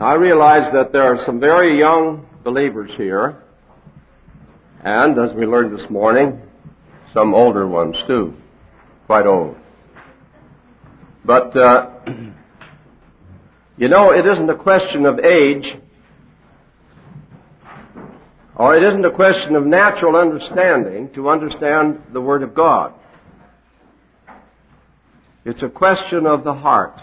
I realize that there are some very young believers here, and as we learned this morning, some older ones too, quite old. But, it isn't a question of age, or it isn't a question of natural understanding to understand the Word of God. It's a question of the heart.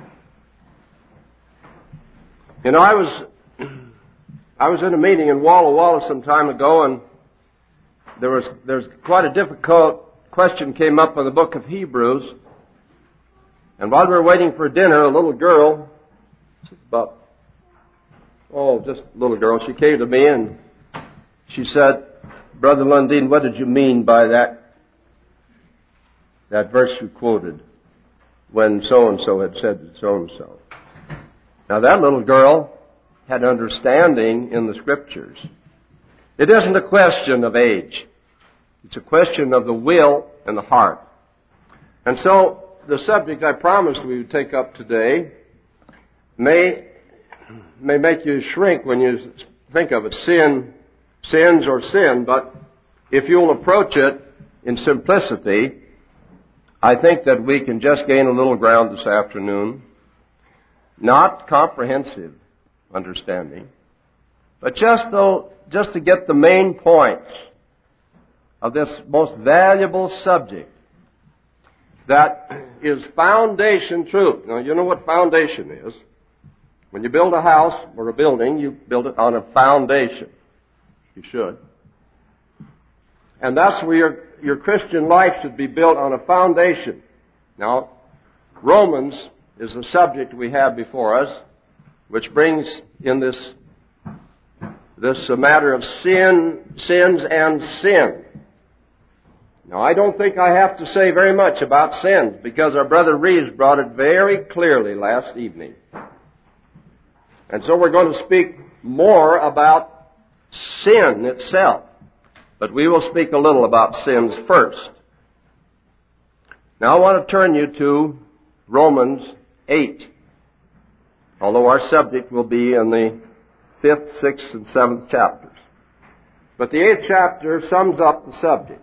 I was in a meeting in Walla Walla some time ago, and there's quite a difficult question came up on the book of Hebrews. And while we were waiting for dinner, a little girl, just a little girl, she came to me and she said, "Brother Lundin, what did you mean by that verse you quoted when so-and-so had said so-and-so?" Now that little girl had understanding in the Scriptures. It isn't a question of age. It's a question of the will and the heart. And so the subject I promised we would take up today may make you shrink when you think of it. Sins or sin, but if you'll approach it in simplicity, I think that we can just gain a little ground this afternoon. Not comprehensive understanding, but just to get the main points of this most valuable subject that is foundation truth. Now, you know what foundation is. When you build a house or a building, you build it on a foundation. You should. And that's where your Christian life should be built, on a foundation. Now, Romans is the subject we have before us, which brings in this matter of sins and sin. Now, I don't think I have to say very much about sins, because our brother Reeves brought it very clearly last evening. And so we're going to speak more about sin itself, but we will speak a little about sins first. Now, I want to turn you to Romans 8, although our subject will be in the 5th, 6th, and 7th chapters. But the 8th chapter sums up the subject.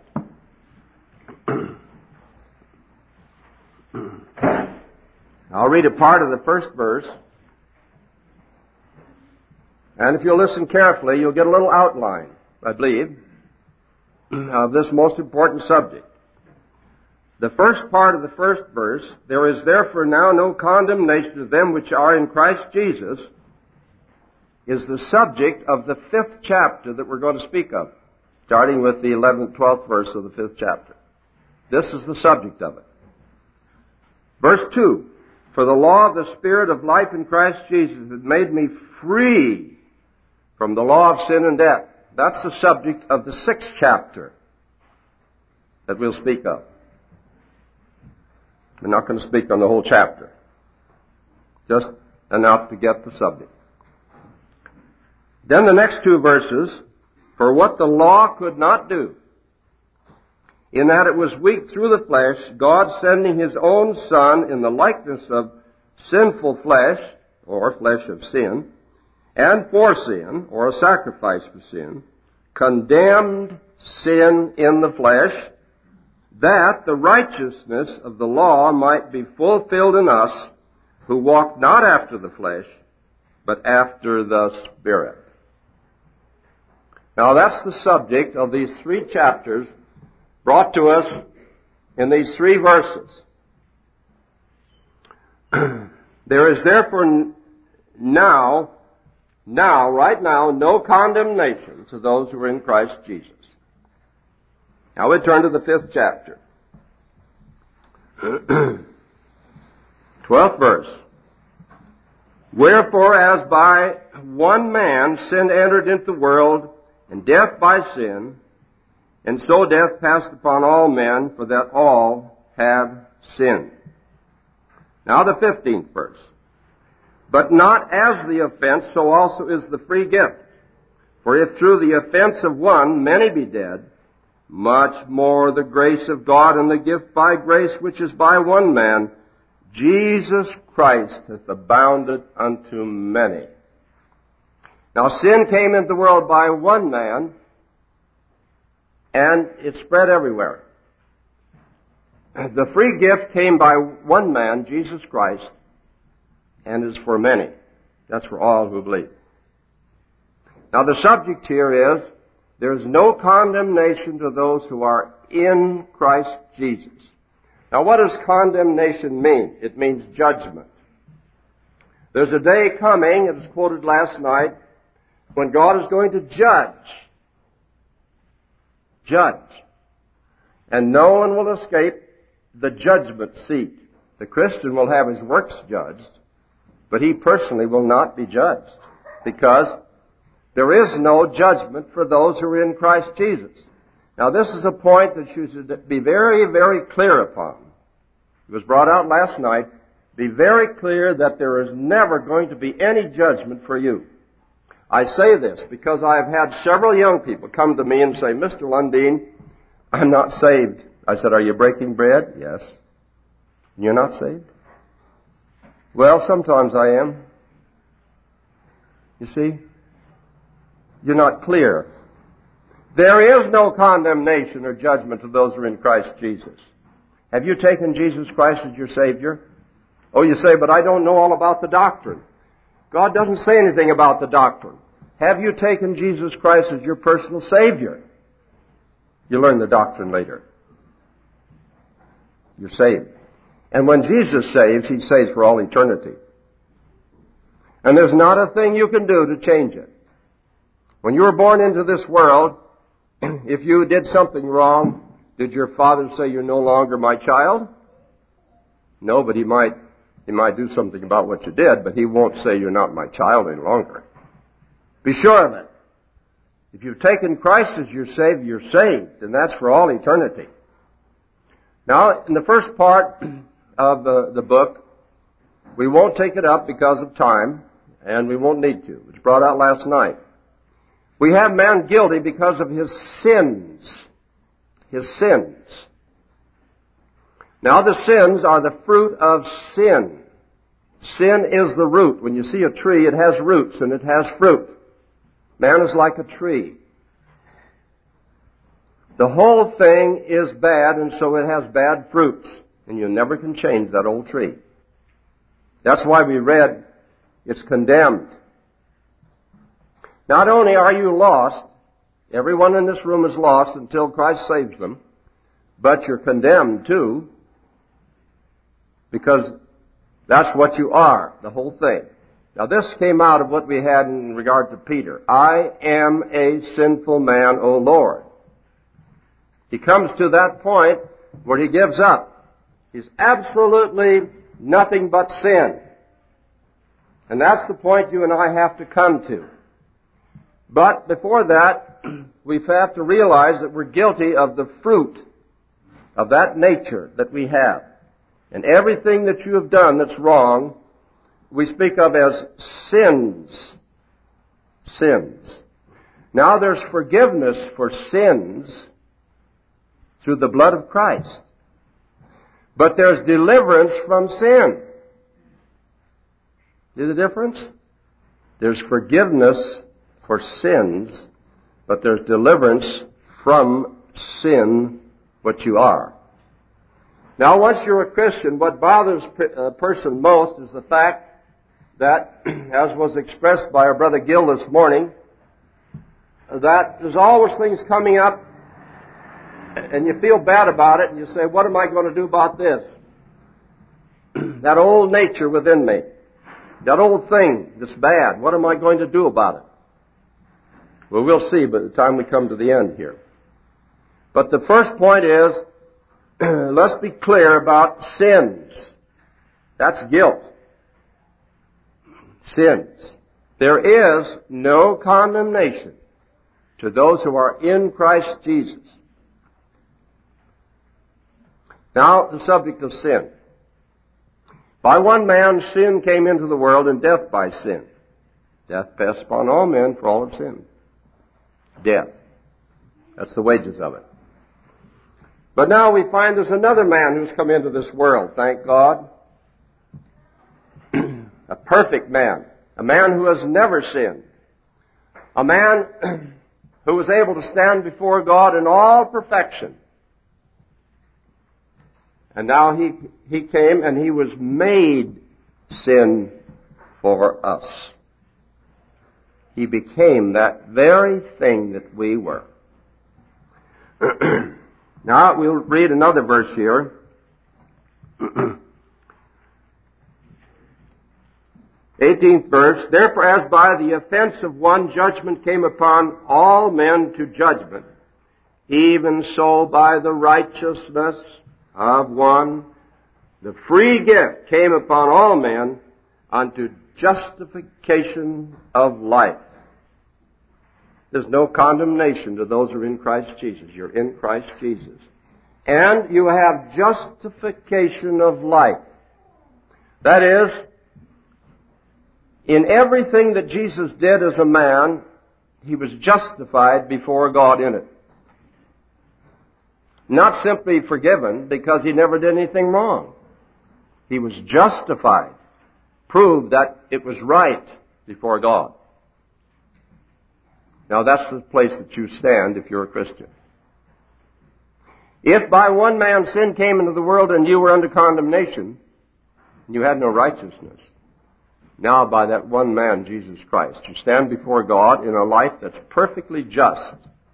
I'll read a part of the first verse, and if you'll listen carefully, you'll get a little outline, I believe, of this most important subject. The first part of the first verse, "There is therefore now no condemnation to them which are in Christ Jesus," is the subject of the 5th chapter that we're going to speak of, starting with the 11th, 12th verse of the 5th chapter. This is the subject of it. Verse 2, "For the law of the Spirit of life in Christ Jesus has made me free from the law of sin and death." That's the subject of the 6th chapter that we'll speak of. We're not going to speak on the whole chapter. Just enough to get the subject. Then the next two verses, "For what the law could not do, in that it was weak through the flesh, God sending His own Son in the likeness of sinful flesh," or flesh of sin, "and for sin," or a sacrifice for sin, "condemned sin in the flesh, that the righteousness of the law might be fulfilled in us, who walk not after the flesh, but after the Spirit." Now that's the subject of these 3 chapters brought to us in these 3 verses. "There is therefore right now, no condemnation to those who are in Christ Jesus." Now we turn to the 5th chapter. 12th verse. "Wherefore, as by one man sin entered into the world, and death by sin, and so death passed upon all men, for that all have sinned." Now the 15th verse. "But not as the offense, so also is the free gift. For if through the offense of one many be dead, much more the grace of God and the gift by grace which is by one man, Jesus Christ, hath abounded unto many." Now sin came into the world by one man, and it spread everywhere. The free gift came by one man, Jesus Christ, and is for many. That's for all who believe. Now the subject here is, there is no condemnation to those who are in Christ Jesus. Now what does condemnation mean? It means judgment. There's a day coming, it was quoted last night, when God is going to judge. Judge. And no one will escape the judgment seat. The Christian will have his works judged, but he personally will not be judged, because there is no judgment for those who are in Christ Jesus. Now this is a point that you should be very, very clear upon. It was brought out last night. Be very clear that there is never going to be any judgment for you. I say this because I have had several young people come to me and say, Mr. Lundeen, I'm not saved. I said, are you breaking bread? Yes. You're not saved? Well, sometimes I am. You see? You're not clear. There is no condemnation or judgment to those who are in Christ Jesus. Have you taken Jesus Christ as your Savior? Oh, you say, but I don't know all about the doctrine. God doesn't say anything about the doctrine. Have you taken Jesus Christ as your personal Savior? You learn the doctrine later. You're saved. And when Jesus saves, He saves for all eternity. And there's not a thing you can do to change it. When you were born into this world, if you did something wrong, did your father say, you're no longer my child? No, but he might do something about what you did, but he won't say you're not my child any longer. Be sure of it. If you've taken Christ as your Savior, you're saved, and that's for all eternity. Now, in the first part of the book, we won't take it up because of time, and we won't need to. It was brought out last night. We have man guilty because of his sins. His sins. Now the sins are the fruit of sin. Sin is the root. When you see a tree, it has roots and it has fruit. Man is like a tree. The whole thing is bad, and so it has bad fruits. And you never can change that old tree. That's why we read, it's condemned. Not only are you lost, everyone in this room is lost until Christ saves them, but you're condemned too, because that's what you are, the whole thing. Now this came out of what we had in regard to Peter. I am a sinful man, O Lord. He comes to that point where he gives up. He's absolutely nothing but sin. And that's the point you and I have to come to. But before that, we have to realize that we're guilty of the fruit of that nature that we have. And everything that you have done that's wrong, we speak of as sins. Sins. Now there's forgiveness for sins through the blood of Christ. But there's deliverance from sin. See the difference? There's forgiveness for sins, but there's deliverance from sin, what you are. Now, once you're a Christian, what bothers a person most is the fact that, as was expressed by our brother Gil this morning, that there's always things coming up, and you feel bad about it, and you say, what am I going to do about this? That old nature within me, that old thing that's bad, what am I going to do about it? Well, we'll see by the time we come to the end here. But the first point is, let's be clear about sins. That's guilt. Sins. There is no condemnation to those who are in Christ Jesus. Now, the subject of sin. By one man sin came into the world, and death by sin. Death passed upon all men, for all have sinned. Death. That's the wages of it. But now we find there's another man who's come into this world, thank God. A perfect man. A man who has never sinned. A man who was able to stand before God in all perfection. And now he came and he was made sin for us. He became that very thing that we were. Now we'll read another verse here. 18th verse, therefore as by the offense of one judgment came upon all men to judgment, even so by the righteousness of one, the free gift came upon all men unto justification of life. There's no condemnation to those who are in Christ Jesus. You're in Christ Jesus. And you have justification of life. That is, in everything that Jesus did as a man, he was justified before God in it. Not simply forgiven because he never did anything wrong. He was justified. Proved that it was right before God. Now that's the place that you stand if you're a Christian. If by one man sin came into the world and you were under condemnation, you had no righteousness. Now by that one man, Jesus Christ, you stand before God in a life that's perfectly just.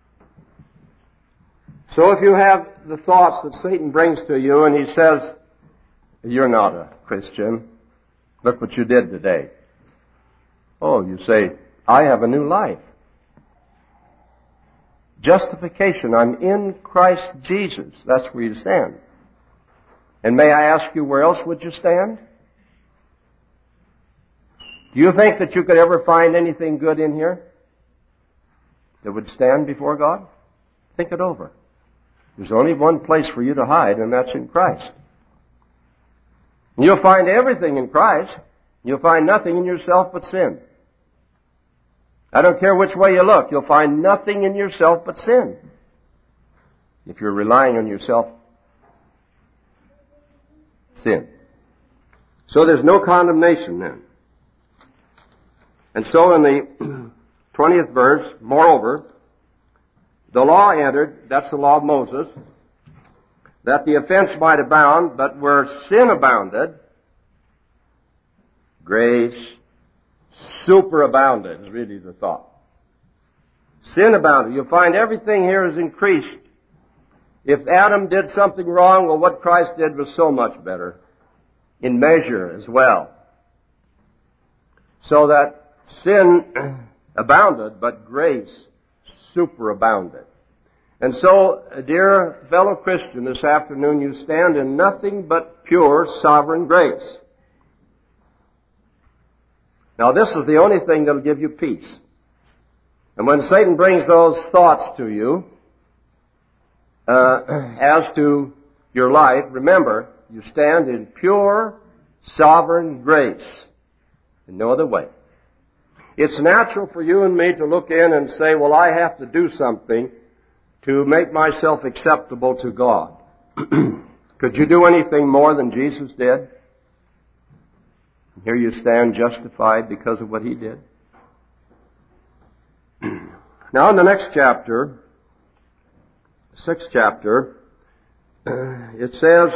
So if you have the thoughts that Satan brings to you and he says, you're not a Christian, look what you did today. Oh, you say, I have a new life. Justification, I'm in Christ Jesus. That's where you stand. And may I ask you, where else would you stand? Do you think that you could ever find anything good in here that would stand before God? Think it over. There's only one place for you to hide, and that's in Christ. You'll find everything in Christ. You'll find nothing in yourself but sin. I don't care which way you look, you'll find nothing in yourself but sin. If you're relying on yourself, sin. So there's no condemnation then. And so in the 20th verse, moreover, the law entered, that's the law of Moses, that the offense might abound, but where sin abounded, grace superabounded is really the thought. Sin abounded. You'll find everything here is increased. If Adam did something wrong, well, what Christ did was so much better. In measure as well. So that sin abounded, but grace superabounded. And so, dear fellow Christian, this afternoon you stand in nothing but pure sovereign grace. Now this is the only thing that will give you peace. And when Satan brings those thoughts to you, as to your life, remember, you stand in pure sovereign grace. In no other way. It's natural for you and me to look in and say, well, I have to do something to make myself acceptable to God. Could you do anything more than Jesus did? Here you stand justified because of what He did. Now in the next chapter, 6th chapter, it says,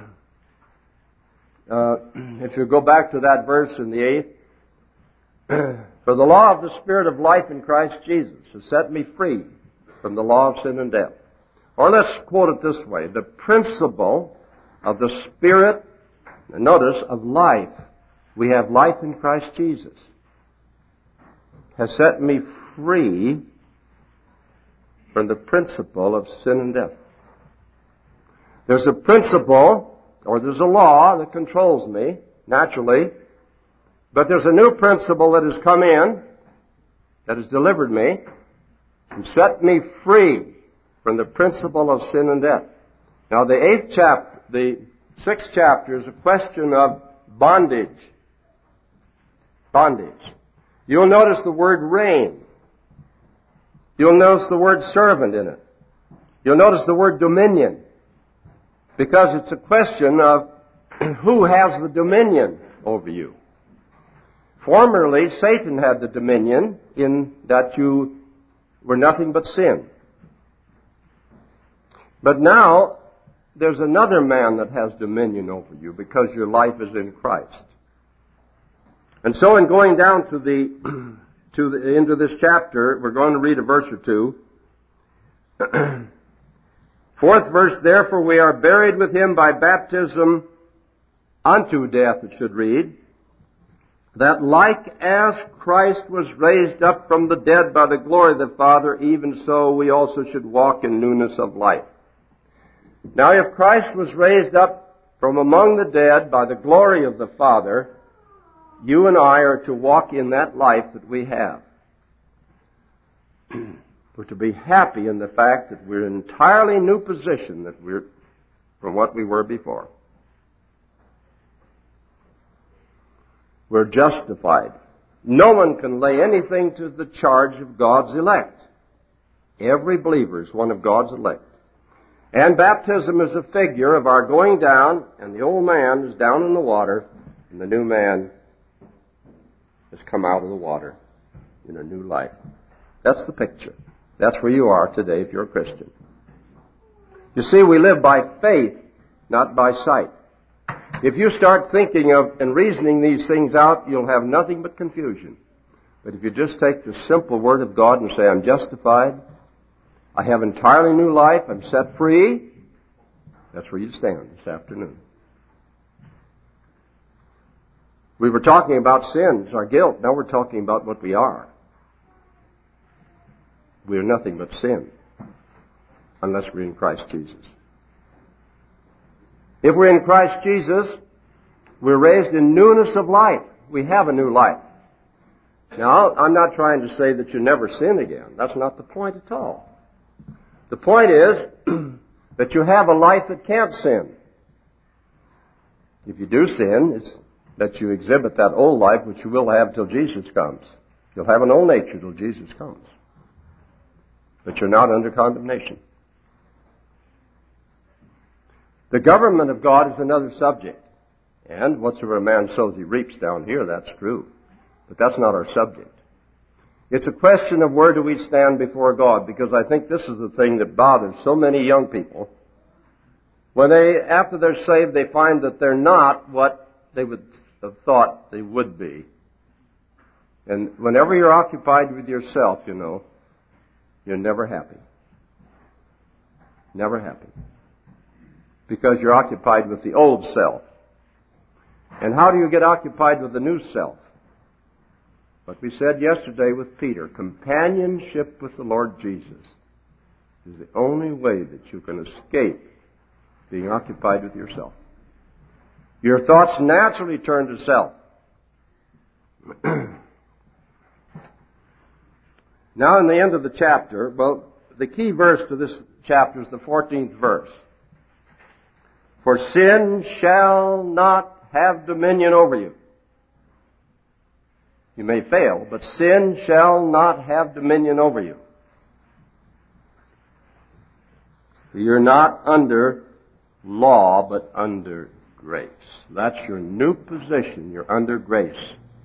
if you go back to that verse in the 8th, for the law of the Spirit of life in Christ Jesus has set me free from the law of sin and death. Or let's quote it this way, the principle of the Spirit, notice, of life. We have life in Christ Jesus. Has set me free from the principle of sin and death. There's a principle, or there's a law that controls me, naturally, but there's a new principle that has come in, that has delivered me, and set me free from the principle of sin and death. Now the 6th chapter is a question of bondage. Bondage. You'll notice the word reign. You'll notice the word servant in it. You'll notice the word dominion. Because it's a question of who has the dominion over you. Formerly, Satan had the dominion in that you were nothing but sin. But now, there's another man that has dominion over you because your life is in Christ. And so in going down to into this chapter, we're going to read a verse or two. Fourth verse, therefore we are buried with him by baptism unto death, it should read, that like as Christ was raised up from the dead by the glory of the Father, even so we also should walk in newness of life. Now if Christ was raised up from among the dead by the glory of the Father, you and I are to walk in that life that we have. We're to be happy in the fact that we're in an entirely new position that we're from what we were before. We're justified. No one can lay anything to the charge of God's elect. Every believer is one of God's elect. And baptism is a figure of our going down, and the old man is down in the water, and the new man has come out of the water in a new life. That's the picture. That's where you are today if you're a Christian. You see, we live by faith, not by sight. If you start thinking of and reasoning these things out, you'll have nothing but confusion. But if you just take the simple word of God and say, I'm justified, I have entirely new life, I'm set free, that's where you stand this afternoon. We were talking about sins, our guilt. Now we're talking about what we are. We are nothing but sin, unless we're in Christ Jesus. If we're in Christ Jesus, we're raised in newness of life. We have a new life. Now, I'm not trying to say that you never sin again. That's not the point at all. The point is that you have a life that can't sin. If you do sin, it's that you exhibit that old life which you will have till Jesus comes. You'll have an old nature till Jesus comes. But you're not under condemnation. The government of God is another subject. And whatsoever a man sows, he reaps down here. That's true. But that's not our subject. It's a question of where do we stand before God, because I think this is the thing that bothers so many young people. When after they're saved, they find that they're not what they would have thought they would be. And whenever you're occupied with yourself, you're never happy. Never happy. Because you're occupied with the old self. And how do you get occupied with the new self? What we said yesterday with Peter, companionship with the Lord Jesus is the only way that you can escape being occupied with yourself. Your thoughts naturally turn to self. Now in the end of the chapter, the key verse to this chapter is the 14th verse. For sin shall not have dominion over you. You may fail, but sin shall not have dominion over you. You're not under law, but under grace. That's your new position. You're under grace.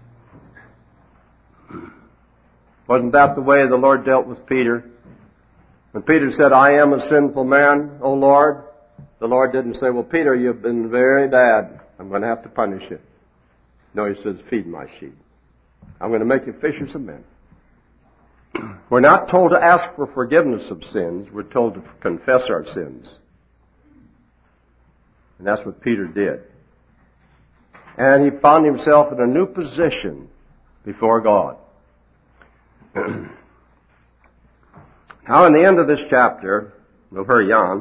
Wasn't that the way the Lord dealt with Peter? When Peter said, I am a sinful man, O Lord, the Lord didn't say, well, Peter, you've been very bad. I'm going to have to punish you. No, he says, feed my sheep. I'm going to make you fishers of men. We're not told to ask for forgiveness of sins. We're told to confess our sins. And that's what Peter did. And he found himself in a new position before God. Now, in the end of this chapter, we'll hurry on.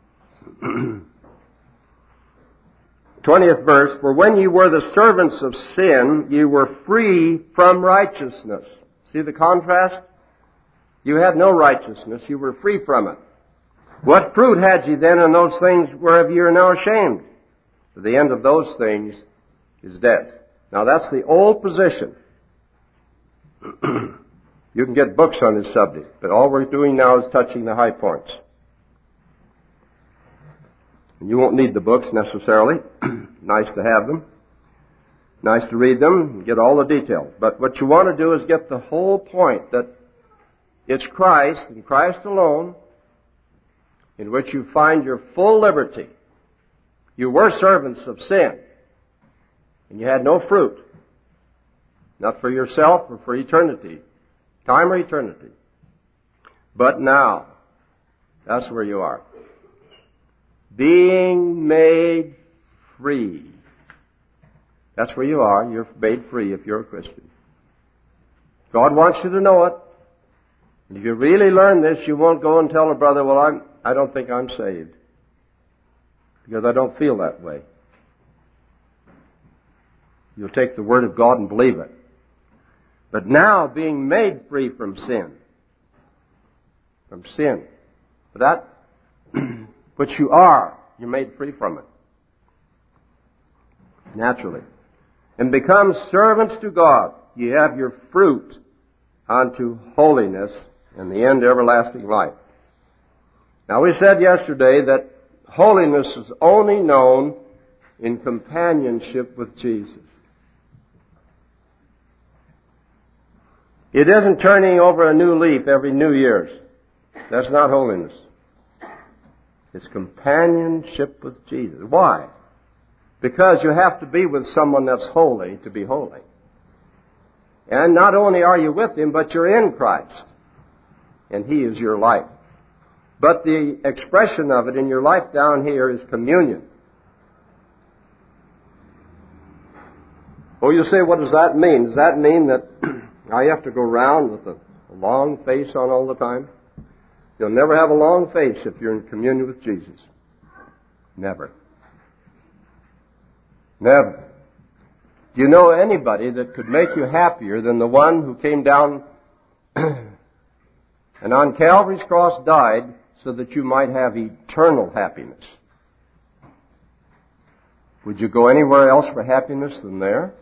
20th verse, for when you were the servants of sin, you were free from righteousness. See the contrast? You had no righteousness. You were free from it. What fruit had ye then in those things whereof ye are now ashamed? For the end of those things is death. Now that's the old position. You can get books on this subject, but all we're doing now is touching the high points. And you won't need the books necessarily. Nice to have them. Nice to read them and get all the details. But what you want to do is get the whole point that it's Christ and Christ alone in which you find your full liberty. You were servants of sin, and you had no fruit, not for yourself or for eternity, time or eternity. But now, that's where you are. Being made free. That's where you are. You're made free if you're a Christian. God wants you to know it. And if you really learn this, you won't go and tell a brother, well, I don't think I'm saved, because I don't feel that way. You'll take the Word of God and believe it. But now, being made free from sin. That which you are, you're made free from it. Naturally. And become servants to God. You have your fruit unto holiness and the end everlasting life. Now we said yesterday that holiness is only known in companionship with Jesus. It isn't turning over a new leaf every New Year's. That's not holiness. It's companionship with Jesus. Why? Because you have to be with someone that's holy to be holy. And not only are you with Him, but you're in Christ. And He is your life. But the expression of it in your life down here is communion. Oh, you say, what does that mean? Does that mean that I have to go around with a long face on all the time? You'll never have a long face if you're in communion with Jesus. Never. Never. Do you know anybody that could make you happier than the one who came down and on Calvary's cross died so that you might have eternal happiness? Would you go anywhere else for happiness than there?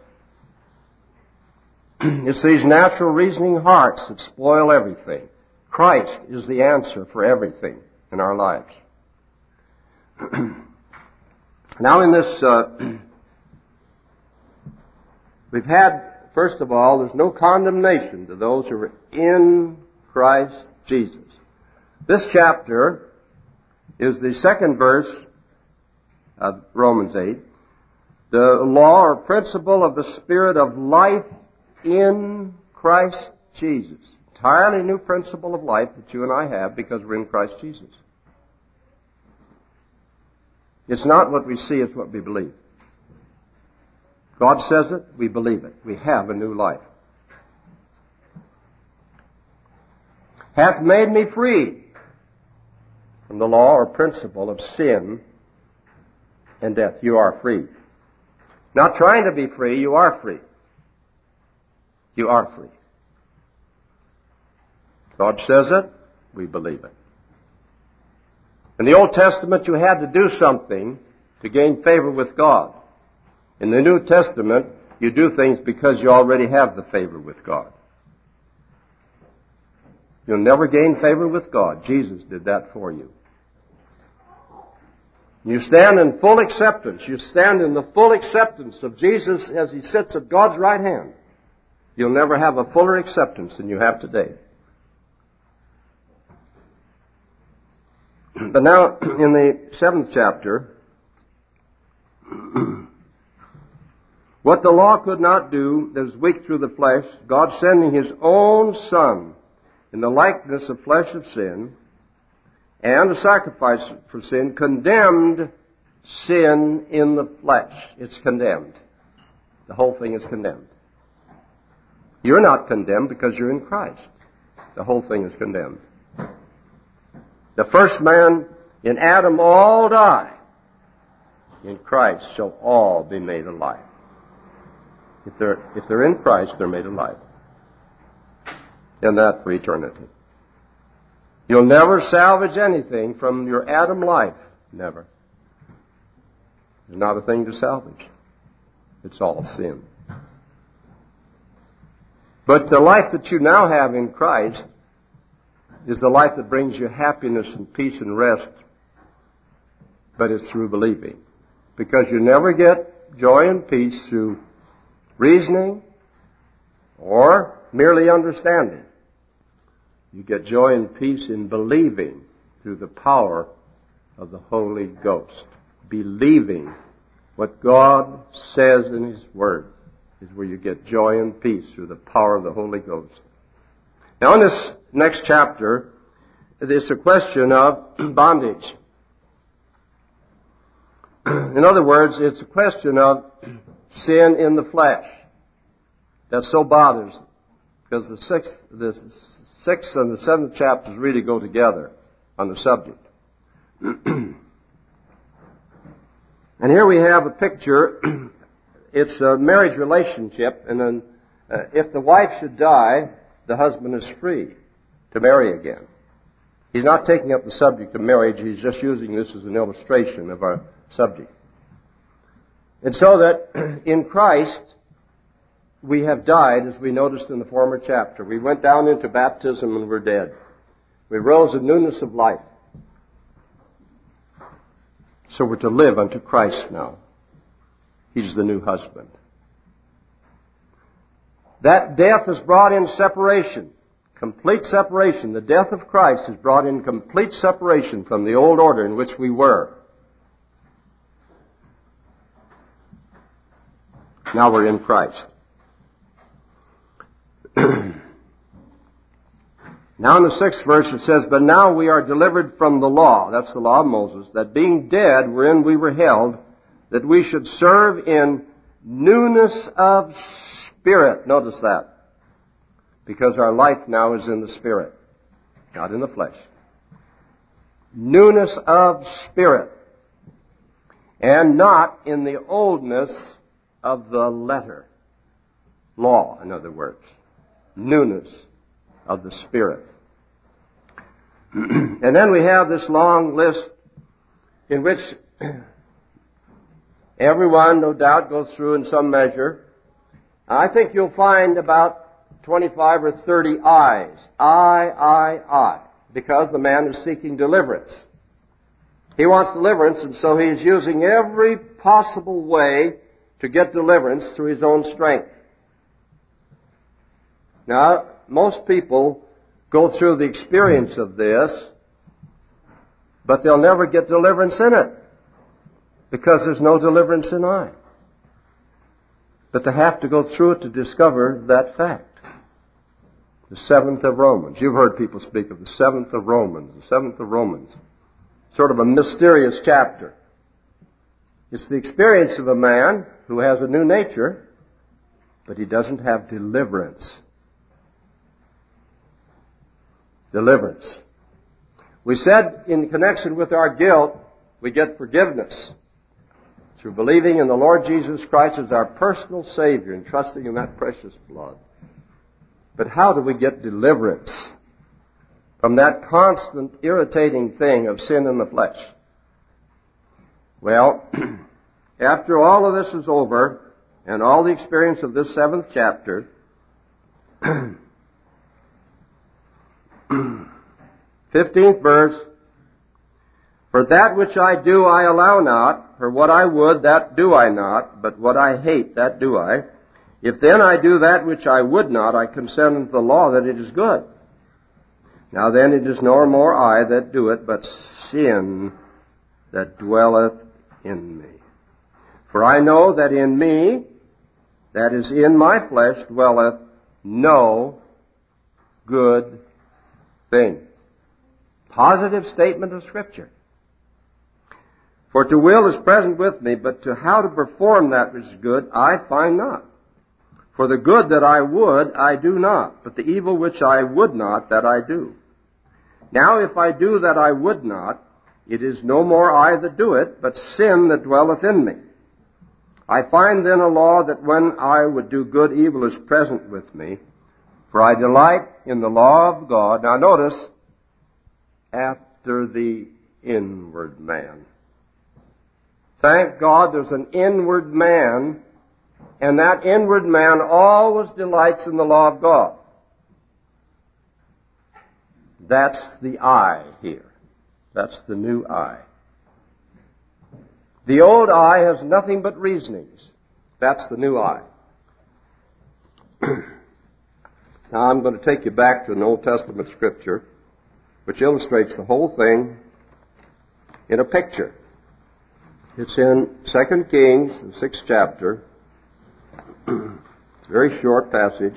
It's these natural reasoning hearts that spoil everything. Christ is the answer for everything in our lives. Now in this, we've had, first of all, there's no condemnation to those who are in Christ Jesus. This chapter is the second verse of Romans 8. The law or principle of the Spirit of life in Christ Jesus. Entirely new principle of life that you and I have because we're in Christ Jesus. It's not what we see, it's what we believe. God says it, we believe it. We have a new life. Hath made me free from the law or principle of sin and death. You are free. Not trying to be free, you are free. You are free. God says it, we believe it. In the Old Testament, you had to do something to gain favor with God. In the New Testament, you do things because you already have the favor with God. You'll never gain favor with God. Jesus did that for you. You stand in full acceptance. You stand in the full acceptance of Jesus as He sits at God's right hand. You'll never have a fuller acceptance than you have today. But now, in the 7th chapter, what the law could not do, that is weak through the flesh, God sending His own Son in the likeness of flesh of sin, and a sacrifice for sin, condemned sin in the flesh. It's condemned. The whole thing is condemned. You're not condemned because you're in Christ. The whole thing is condemned. The first man in Adam all die. In Christ shall all be made alive. If they're in Christ, they're made alive. And that for eternity. You'll never salvage anything from your Adam life. Never. There's not a thing to salvage. It's all sin. But the life that you now have in Christ is the life that brings you happiness and peace and rest. But it's through believing. Because you never get joy and peace through reasoning or merely understanding. You get joy and peace in believing through the power of the Holy Ghost. Believing what God says in His Word is where you get joy and peace through the power of the Holy Ghost. Now in this next chapter, it's a question of bondage. In other words, it's a question of sin in the flesh that so bothers them. Because the sixth and the seventh chapters really go together on the subject. And here we have a picture. It's a marriage relationship, and then if the wife should die, the husband is free to marry again. He's not taking up the subject of marriage. He's just using this as an illustration of our subject. And so that in Christ, we have died, as we noticed in the former chapter. We went down into baptism and we're dead. We rose in newness of life. So we're to live unto Christ now. He's the new husband. That death has brought in separation. Complete separation. The death of Christ has brought in complete separation from the old order in which we were. Now we're in Christ. Now in the 6th verse it says, "But now we are delivered from the law," that's the law of Moses, "that being dead wherein we were held, that we should serve in newness of spirit." Notice that. Because our life now is in the Spirit, not in the flesh. Newness of spirit. And not in the oldness of the letter. Law, in other words. Newness of the Spirit. And then we have this long list in which everyone, no doubt, goes through in some measure. I think you'll find about 25 or 30 I's. I. Because the man is seeking deliverance. He wants deliverance, and so he's using every possible way to get deliverance through his own strength. Now, most people go through the experience of this, but they'll never get deliverance in it, because there's no deliverance in I. But they have to go through it to discover that fact. The 7th of Romans. You've heard people speak of the 7th of Romans. The 7th of Romans. Sort of a mysterious chapter. It's the experience of a man who has a new nature, but he doesn't have deliverance. Deliverance. We said in connection with our guilt, we get forgiveness through believing in the Lord Jesus Christ as our personal Savior and trusting in that precious blood. But how do we get deliverance from that constant irritating thing of sin in the flesh? Well, after all of this is over, and all the experience of this 7th chapter, 15th verse, "For that which I do I allow not, for what I would that do I not, but what I hate that do I. If then I do that which I would not, I consent unto the law that it is good. Now then it is no more I that do it, but sin that dwelleth in me. For I know that in me, that is in my flesh, dwelleth no good thing." Positive statement of Scripture. "For to will is present with me, but to how to perform that which is good, I find not. For the good that I would, I do not, but the evil which I would not, that I do. Now if I do that I would not, it is no more I that do it, but sin that dwelleth in me. I find then a law that when I would do good, evil is present with me. For I delight in the law of God." Now notice, after the inward man. Thank God there's an inward man, and that inward man always delights in the law of God. That's the I here. That's the new I. The old I has nothing but reasonings. That's the new I. Now I'm going to take you back to an Old Testament scripture which illustrates the whole thing in a picture. It's in 2 Kings, the 6th chapter. It's a very short passage.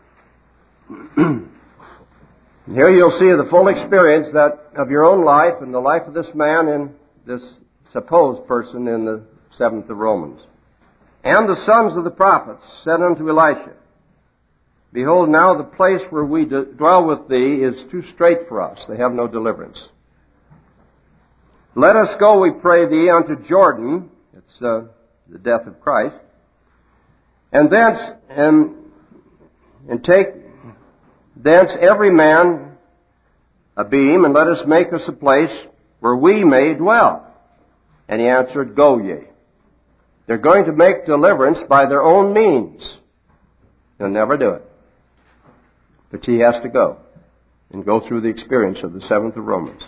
Here you'll see the full experience of your own life and the life of this man and this supposed person in the 7th of Romans. And the sons of the prophets said unto Elisha, Behold, now the place where we dwell with thee is too strait for us. They have no deliverance. Let us go, we pray thee, unto Jordan. It's the death of Christ. And thence, and take thence every man a beam, and let us make us a place where we may dwell. And he answered, Go ye. They're going to make deliverance by their own means. They'll never do it. But he has to go and go through the experience of the 7th of Romans.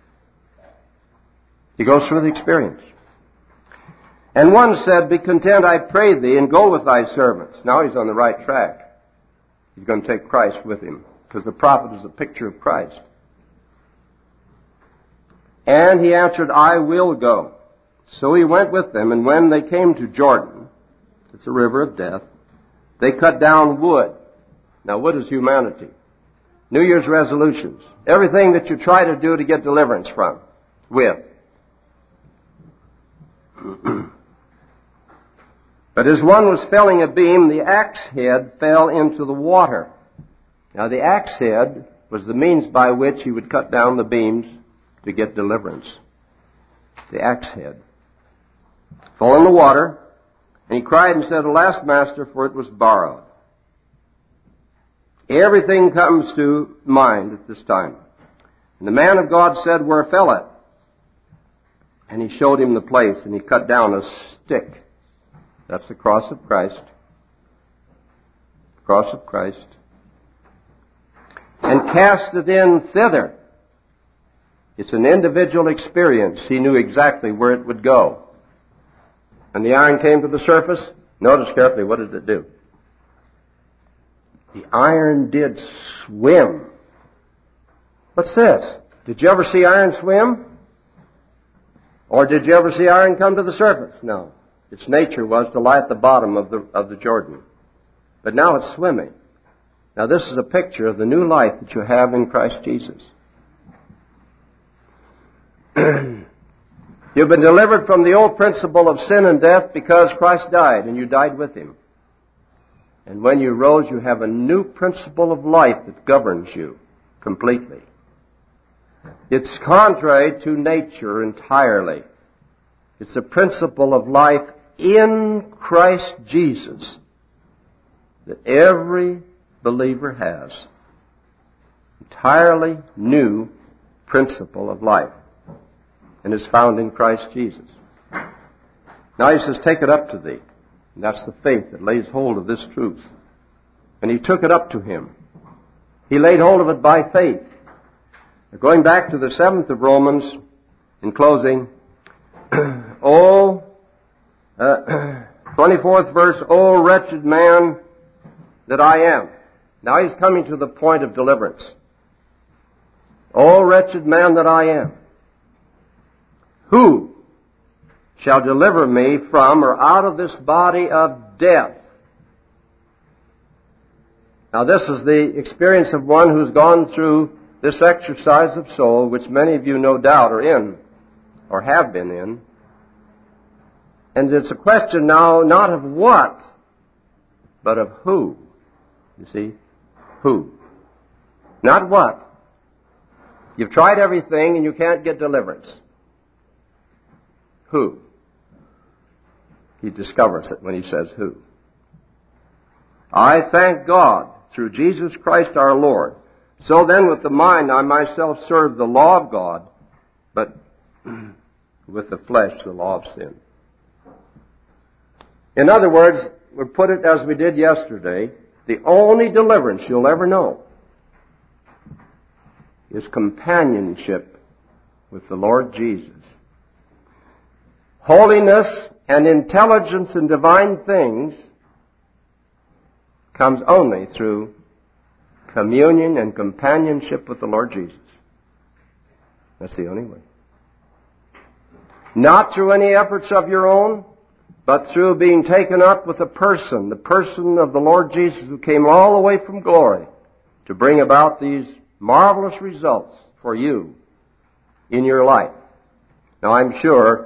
He goes through the experience. And one said, Be content, I pray thee, and go with thy servants. Now he's on the right track. He's going to take Christ with him, because the prophet is a picture of Christ. And he answered, I will go. So he went with them, and when they came to Jordan, it's a river of death, they cut down wood. Now, wood is humanity. New Year's resolutions. Everything that you try to do to get deliverance from. With. But as one was felling a beam, the axe head fell into the water. Now, the axe head was the means by which he would cut down the beams to get deliverance. The axe head. Fell in the water, and he cried and said, Alas, master, for it was borrowed. Everything comes to mind at this time. And the man of God said, Where fell it? And he showed him the place, and he cut down a stick. That's the cross of Christ. The cross of Christ. And cast it in thither. It's an individual experience. He knew exactly where it would go. And the iron came to the surface. Notice carefully, what did it do? The iron did swim. What's this? Did you ever see iron swim? Or did you ever see iron come to the surface? No. Its nature was to lie at the bottom of the Jordan. But now it's swimming. Now this is a picture of the new life that you have in Christ Jesus. You've been delivered from the old principle of sin and death because Christ died, and you died with Him. And when you rose, you have a new principle of life that governs you completely. It's contrary to nature entirely. It's a principle of life in Christ Jesus that every believer has. Entirely new principle of life. And is found in Christ Jesus. Now he says, take it up to thee. And that's the faith that lays hold of this truth. And he took it up to him. He laid hold of it by faith. Going back to the 7th of Romans, in closing, 24th verse, O wretched man that I am. Now he's coming to the point of deliverance. O wretched man that I am. Who shall deliver me from or out of this body of death? Now this is the experience of one who's gone through this exercise of soul, which many of you no doubt are in, or have been in. And it's a question now not of what, but of who. You see? Who. Not what. You've tried everything and you can't get deliverance. Who? He discovers it when he says who. I thank God through Jesus Christ our Lord. So then with the mind I myself serve the law of God, but with the flesh the law of sin. In other words, we put it as we did yesterday, the only deliverance you'll ever know is companionship with the Lord Jesus. Holiness and intelligence in divine things comes only through communion and companionship with the Lord Jesus. That's the only way. Not through any efforts of your own, but through being taken up with the person of the Lord Jesus, who came all the way from glory to bring about these marvelous results for you in your life. Now I'm sure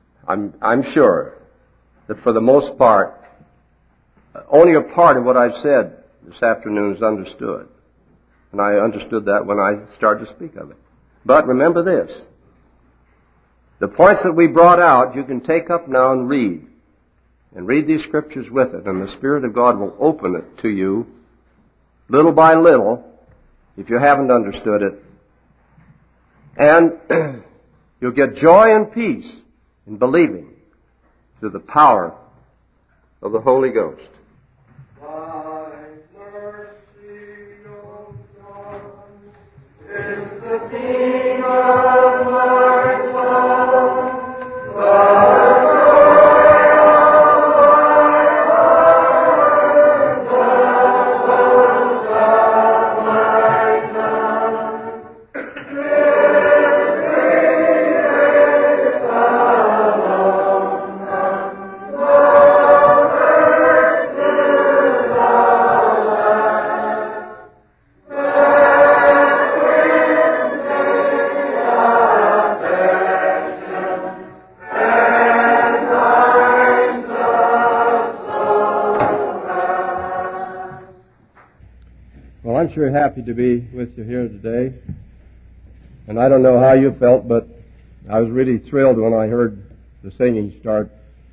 that for the most part, only a part of what I've said this afternoon is understood. And I understood that when I started to speak of it. But remember this. The points that we brought out, you can take up now and read. And read these scriptures with it. And the Spirit of God will open it to you little by little if you haven't understood it. And you'll get joy and peace in believing through the power of the Holy Ghost. Thy mercy, O God, is the theme of my song. The I'm sure happy to be with you here today. And I don't know how you felt, but I was really thrilled when I heard the singing start.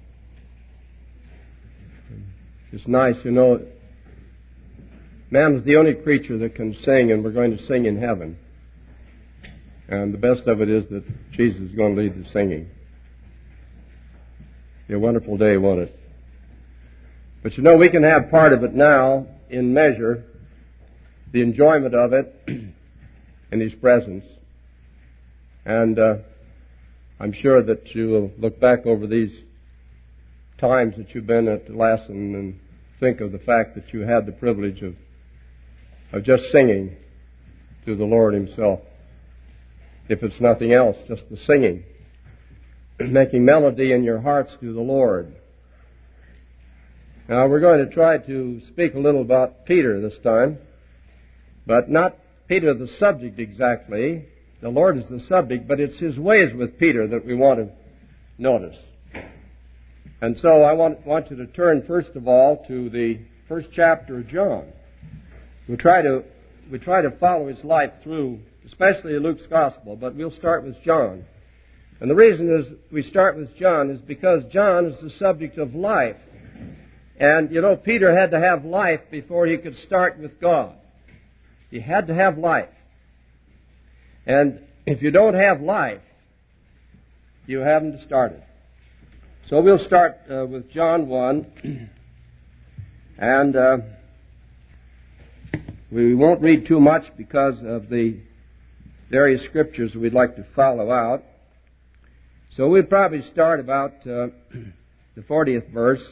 It's nice, you know. Man is the only creature that can sing, and we're going to sing in heaven. And the best of it is that Jesus is going to lead the singing. It'll be a wonderful day, won't it? But you know, we can have part of it now in measure, the enjoyment of it in His presence. And I'm sure that you will look back over these times that you've been at the lesson and think of the fact that you had the privilege of just singing to the Lord Himself. If it's nothing else, just the singing, making melody in your hearts to the Lord. Now we're going to try to speak a little about Peter this time. But not Peter the subject exactly. The Lord is the subject, but it's His ways with Peter that we want to notice. And so I want you to turn first of all to the first chapter of John. We try to follow his life through, especially Luke's Gospel, but we'll start with John. And the reason is we start with John is because John is the subject of life. And you know, Peter had to have life before he could start with God. He had to have life. And if you don't have life, you haven't started. So we'll start with John 1. And we won't read too much because of the various scriptures we'd like to follow out. So we'll probably start about the 40th verse.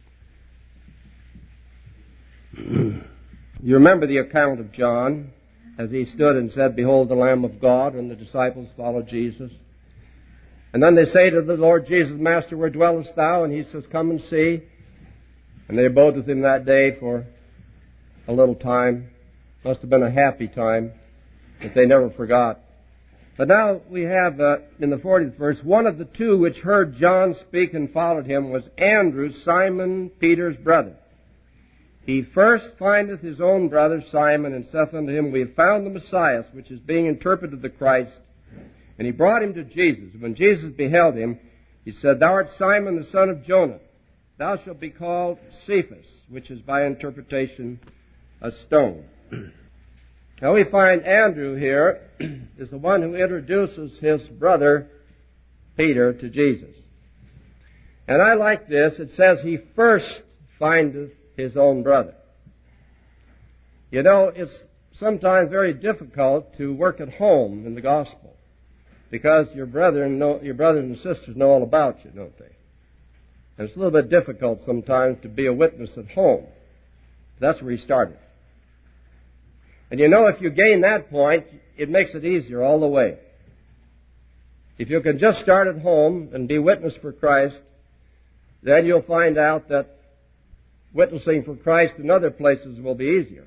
You remember the account of John as he stood and said, "Behold the Lamb of God," and the disciples followed Jesus. And then they say to the Lord Jesus, "Master, where dwellest thou?" And he says, "Come and see." And they abode with him that day for a little time. Must have been a happy time that they never forgot. But now we have in the 40th verse, one of the two which heard John speak and followed him was Andrew, Simon Peter's brother. He first findeth his own brother Simon, and saith unto him, We have found the Messiah, which is being interpreted the Christ. And he brought him to Jesus. When Jesus beheld him, he said, Thou art Simon the son of Jonah. Thou shalt be called Cephas, which is by interpretation a stone. Now we find Andrew here is the one who introduces his brother Peter to Jesus. And I like this. It says he first findeth his own brother. You know, it's sometimes very difficult to work at home in the gospel because your brothers and sisters know all about you, don't they? And it's a little bit difficult sometimes to be a witness at home, That's where he started. And you know, if you gain that point, it makes it easier all the way. If you can just start at home and be witness for Christ, then you'll find out that witnessing for Christ in other places will be easier.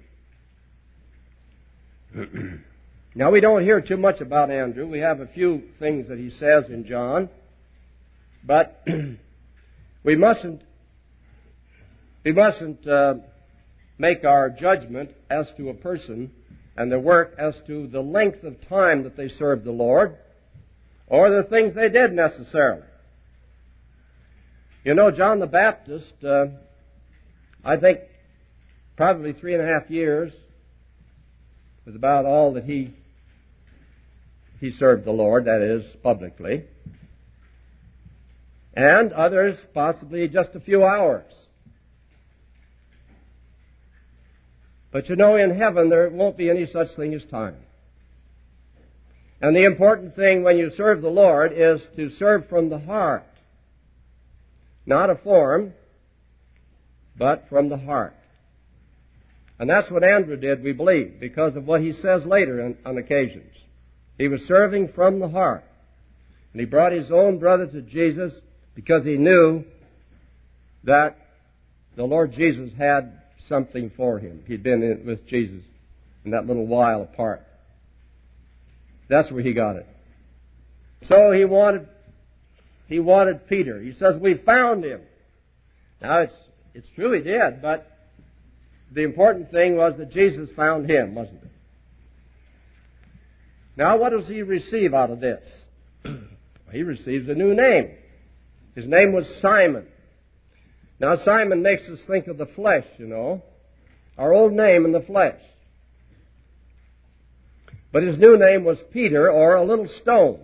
Now, we don't hear too much about Andrew. We have a few things that he says in John, but we mustn't make our judgment as to a person and their work as to the length of time that they served the Lord or the things they did necessarily. You know, John the Baptist, I think probably 3.5 years was about all that he served the Lord, that is, publicly. And others possibly just a few hours. But you know, in heaven there won't be any such thing as time. And the important thing when you serve the Lord is to serve from the heart. Not a form, but from the heart. And that's what Andrew did, we believe, because of what he says later on occasions. He was serving from the heart. And he brought his own brother to Jesus because he knew that the Lord Jesus had something for him. He'd been with Jesus in that little while apart. That's where he got it. So he wanted Peter. He says, we found him. Now, it's true he did, but the important thing was that Jesus found him, wasn't it? Now, what does he receive out of this? He receives a new name. His name was Simon. Now, Simon makes us think of the flesh, you know, our old name in the flesh. But his new name was Peter, or a little stone.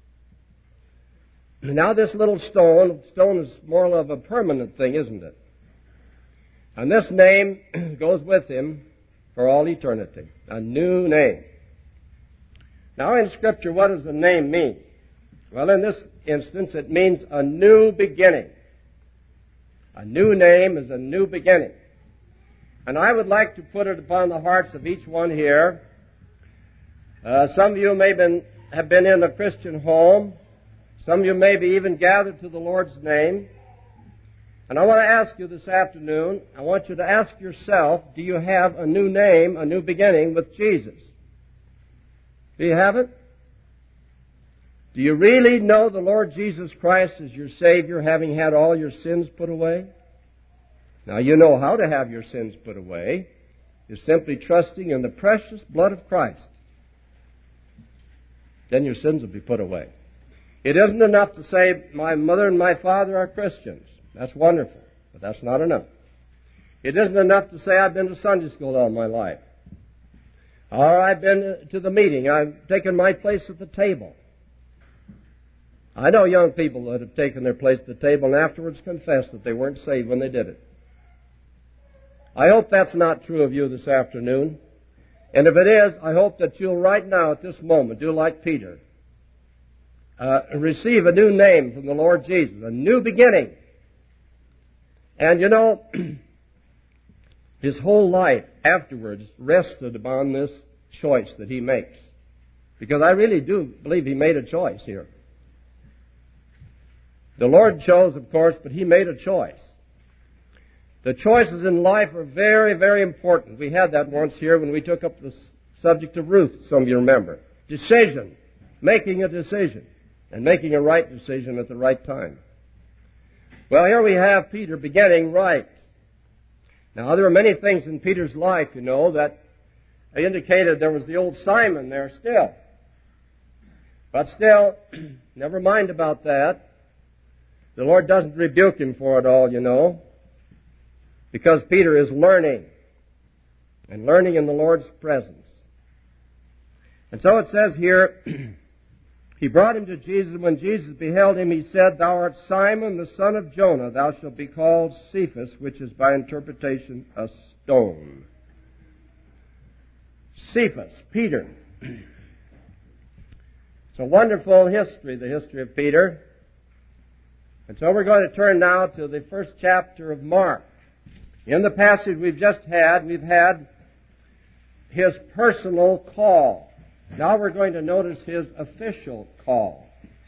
Now, this little stone is more of a permanent thing, isn't it? And this name goes with him for all eternity. A new name. Now, in Scripture, what does a name mean? Well, in this instance, it means a new beginning. A new name is a new beginning. And I would like to put it upon the hearts of each one here. Some of you have been in a Christian home. Some of you may be even gathered to the Lord's name. And I want to ask you this afternoon, I want you to ask yourself, do you have a new name, a new beginning with Jesus? Do you have it? Do you really know the Lord Jesus Christ as your Savior, having had all your sins put away? Now, you know how to have your sins put away. You're simply trusting in the precious blood of Christ. Then your sins will be put away. It isn't enough to say, my mother and my father are Christians. That's wonderful, but that's not enough. It isn't enough to say, I've been to Sunday school all my life. Or I've been to the meeting. I've taken my place at the table. I know young people that have taken their place at the table and afterwards confessed that they weren't saved when they did it. I hope that's not true of you this afternoon. And if it is, I hope that you'll right now at this moment do like Peter. Receive a new name from the Lord Jesus, a new beginning. And you know, his whole life afterwards rested upon this choice that he makes. Because I really do believe he made a choice here. The Lord chose, of course, but he made a choice. The choices in life are very, very important. We had that once here when we took up the subject of Ruth, some of you remember. Decision. Making a decision. And making a right decision at the right time. Well, here we have Peter beginning right. Now, there are many things in Peter's life, you know, that indicated there was the old Simon there still. But still, never mind about that. The Lord doesn't rebuke him for it all, you know, because Peter is learning, and learning in the Lord's presence. And so it says here, he brought him to Jesus, and when Jesus beheld him, he said, Thou art Simon, the son of Jonah. Thou shalt be called Cephas, which is by interpretation a stone. Cephas, Peter. It's a wonderful history, the history of Peter. And so we're going to turn now to the first chapter of Mark. In the passage we've just had, we've had his personal call. Now we're going to notice his official call.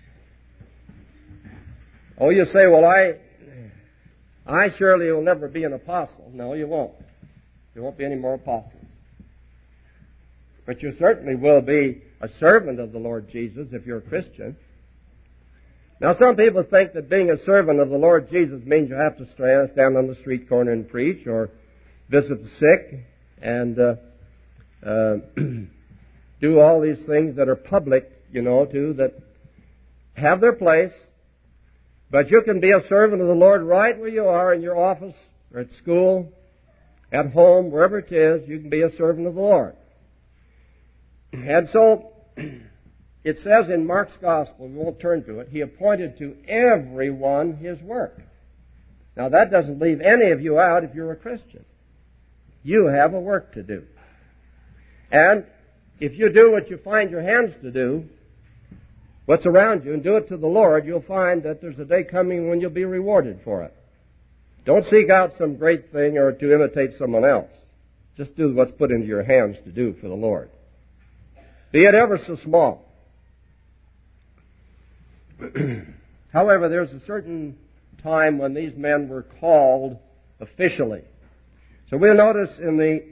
Oh, you say, well, I surely will never be an apostle. No, you won't. There won't be any more apostles. But you certainly will be a servant of the Lord Jesus if you're a Christian. Now, some people think that being a servant of the Lord Jesus means you have to stand on the street corner and preach or visit the sick and do all these things that are public, that have their place. But you can be a servant of the Lord right where you are in your office or at school, at home, wherever it is. You can be a servant of the Lord. And so, it says in Mark's Gospel, we won't turn to it, he appointed to everyone his work. Now that doesn't leave any of you out if you're a Christian. You have a work to do. And if you do what you find your hands to do, what's around you, and do it to the Lord, you'll find that there's a day coming when you'll be rewarded for it. Don't seek out some great thing or to imitate someone else. Just do what's put into your hands to do for the Lord. Be it ever so small. However, there's a certain time when these men were called officially. So we'll notice in the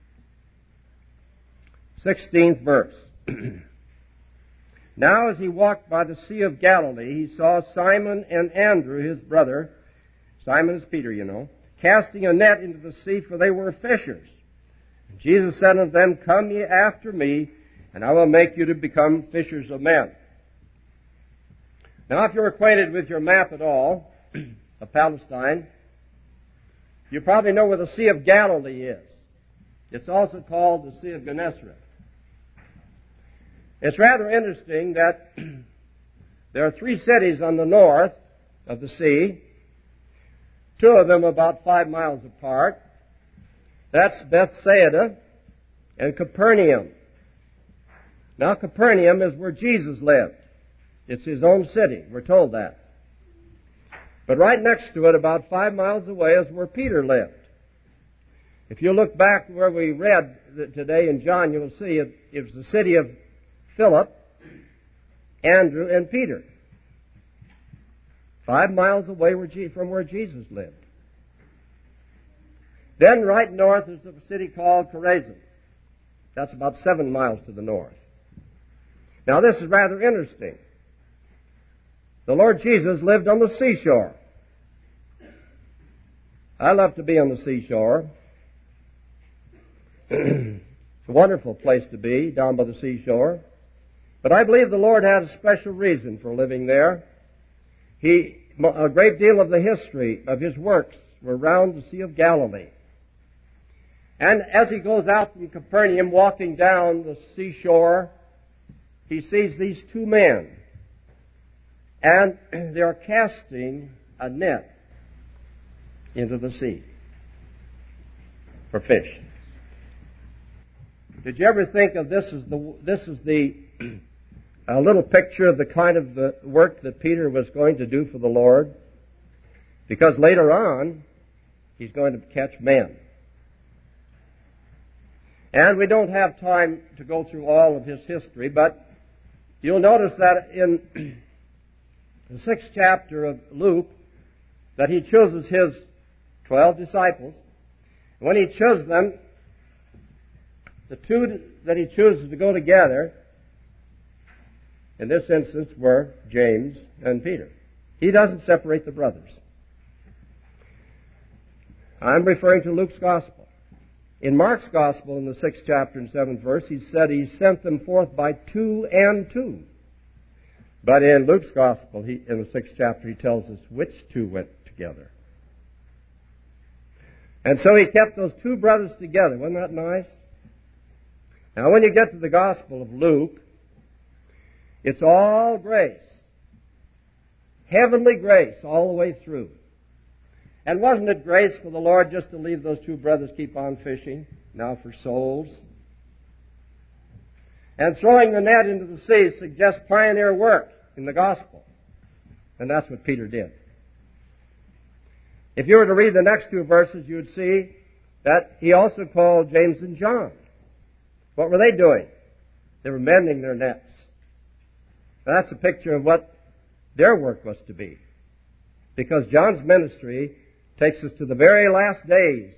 16th verse. Now as he walked by the Sea of Galilee, he saw Simon and Andrew, his brother, Simon is Peter, casting a net into the sea, for they were fishers. And Jesus said unto them, Come ye after me, and I will make you to become fishers of men. Now, if you're acquainted with your map at all of Palestine, you probably know where the Sea of Galilee is. It's also called the Sea of Gennesaret. It's rather interesting that there are 3 cities on the north of the sea, 2 of them about 5 miles apart. That's Bethsaida and Capernaum. Now, Capernaum is where Jesus lived. It's his own city. We're told that. But right next to it, about 5 miles away, is where Peter lived. If you look back where we read today in John, you will see it was the city of Philip, Andrew, and Peter. 5 miles away from where Jesus lived. Then right north is a city called Chorazin. That's about 7 miles to the north. Now this is rather interesting. The Lord Jesus lived on the seashore. I love to be on the seashore. It's a wonderful place to be, down by the seashore. But I believe the Lord had a special reason for living there. A great deal of the history of his works were around the Sea of Galilee. And as he goes out from Capernaum, walking down the seashore, he sees these 2 men. And they are casting a net into the sea for fish. Did you ever think of this as a little picture of the kind of the work that Peter was going to do for the Lord? Because later on, he's going to catch men. And we don't have time to go through all of his history, but you'll notice that in the 6th chapter of Luke, that he chooses his 12 disciples. When he chose them, the 2 that he chooses to go together, in this instance, were James and Peter. He doesn't separate the brothers. I'm referring to Luke's Gospel. In Mark's Gospel, in the 6th chapter and 7th verse, he said he sent them forth by 2 and 2. But in Luke's Gospel, in the 6th chapter, he tells us which 2 went together. And so he kept those 2 brothers together. Wasn't that nice? Now, when you get to the Gospel of Luke, it's all grace. Heavenly grace all the way through. And wasn't it grace for the Lord just to leave those 2 brothers keep on fishing, now for souls? And throwing the net into the sea suggests pioneer work in the gospel. And that's what Peter did. If you were to read the next two verses, you would see that he also called James and John. What were they doing? They were mending their nets. Now, that's a picture of what their work was to be. Because John's ministry takes us to the very last days,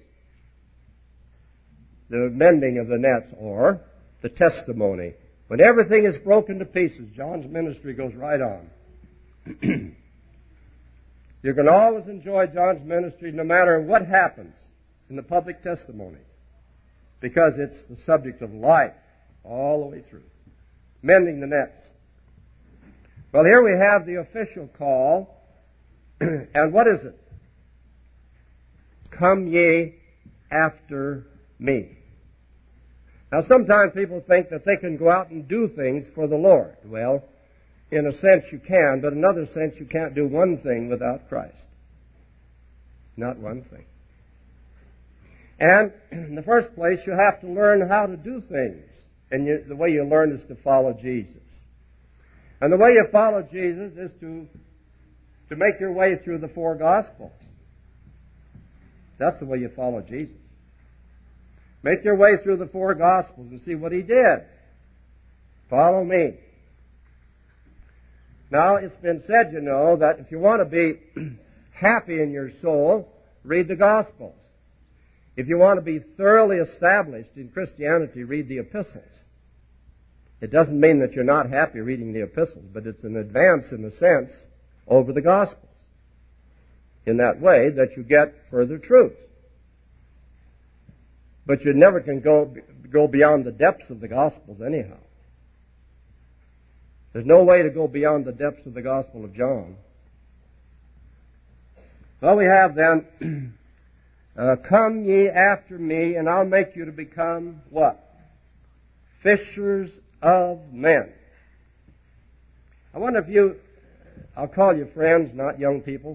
the mending of the nets, or the testimony. When everything is broken to pieces, John's ministry goes right on. You can always enjoy John's ministry no matter what happens in the public testimony, because it's the subject of life all the way through. Mending the nets. Well, here we have the official call. And what is it? Come ye after me. Now, sometimes people think that they can go out and do things for the Lord. Well, in a sense you can, but in another sense you can't do one thing without Christ. Not one thing. And in the first place, you have to learn how to do things. And the way you learn is to follow Jesus. And the way you follow Jesus is to make your way through the four Gospels. That's the way you follow Jesus. Make your way through the four Gospels and see what He did. Follow me. Now, it's been said, you know, that if you want to be happy in your soul, read the Gospels. If you want to be thoroughly established in Christianity, read the epistles. It doesn't mean that you're not happy reading the epistles, but it's an advance, in a sense, over the Gospels. In that way that you get further truth. But you never can go beyond the depths of the Gospels anyhow. There's no way to go beyond the depths of the Gospel of John. Well, we have then, come ye after me, and I'll make you to become what? Fishers of men. I wonder if you, I'll call you friends, not young people.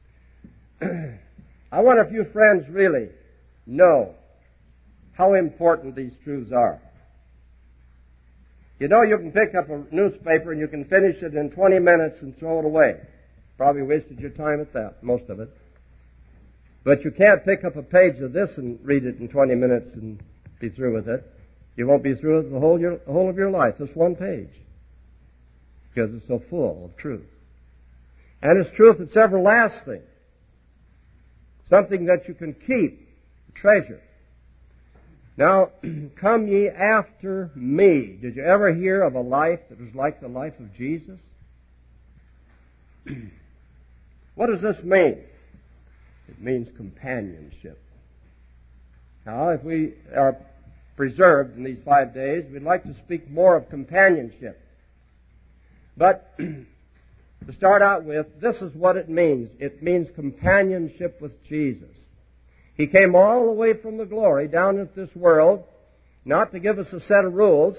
I wonder if you friends really know how important these truths are. You know, you can pick up a newspaper and you can finish it in 20 minutes and throw it away. Probably wasted your time at that, most of it. But you can't pick up a page of this and read it in 20 minutes and be through with it. You won't be through it the whole of your life, this one page. Because it's so full of truth. And it's truth that's everlasting. Something that you can keep, treasure. Now, come ye after me. Did you ever hear of a life that was like the life of Jesus? What does this mean? It means companionship. Now, if we are preserved in these 5 days, we'd like to speak more of companionship. But to start out with, this is what it means. It means companionship with Jesus. He came all the way from the glory down into this world, not to give us a set of rules,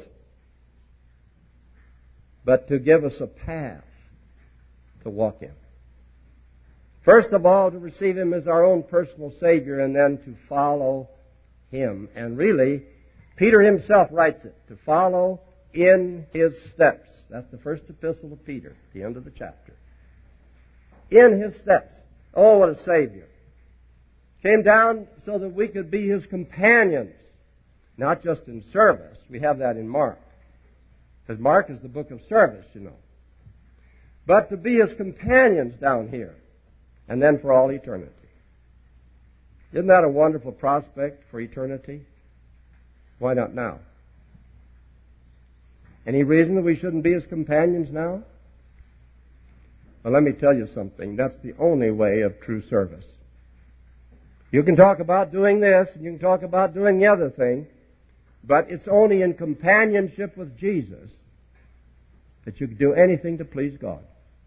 but to give us a path to walk in. First of all, to receive Him as our own personal Savior, and then to follow Him. And really, Peter himself writes it, to follow in His steps. That's the first epistle of Peter, the end of the chapter. In His steps. Oh, what a Savior. Came down so that we could be His companions, not just in service. We have that in Mark. Because Mark is the book of service, you know. But to be His companions down here, and then for all eternity. Isn't that a wonderful prospect for eternity? Why not now? Any reason that we shouldn't be His companions now? Well, let me tell you something. That's the only way of true service. You can talk about doing this, and you can talk about doing the other thing, but it's only in companionship with Jesus that you can do anything to please God.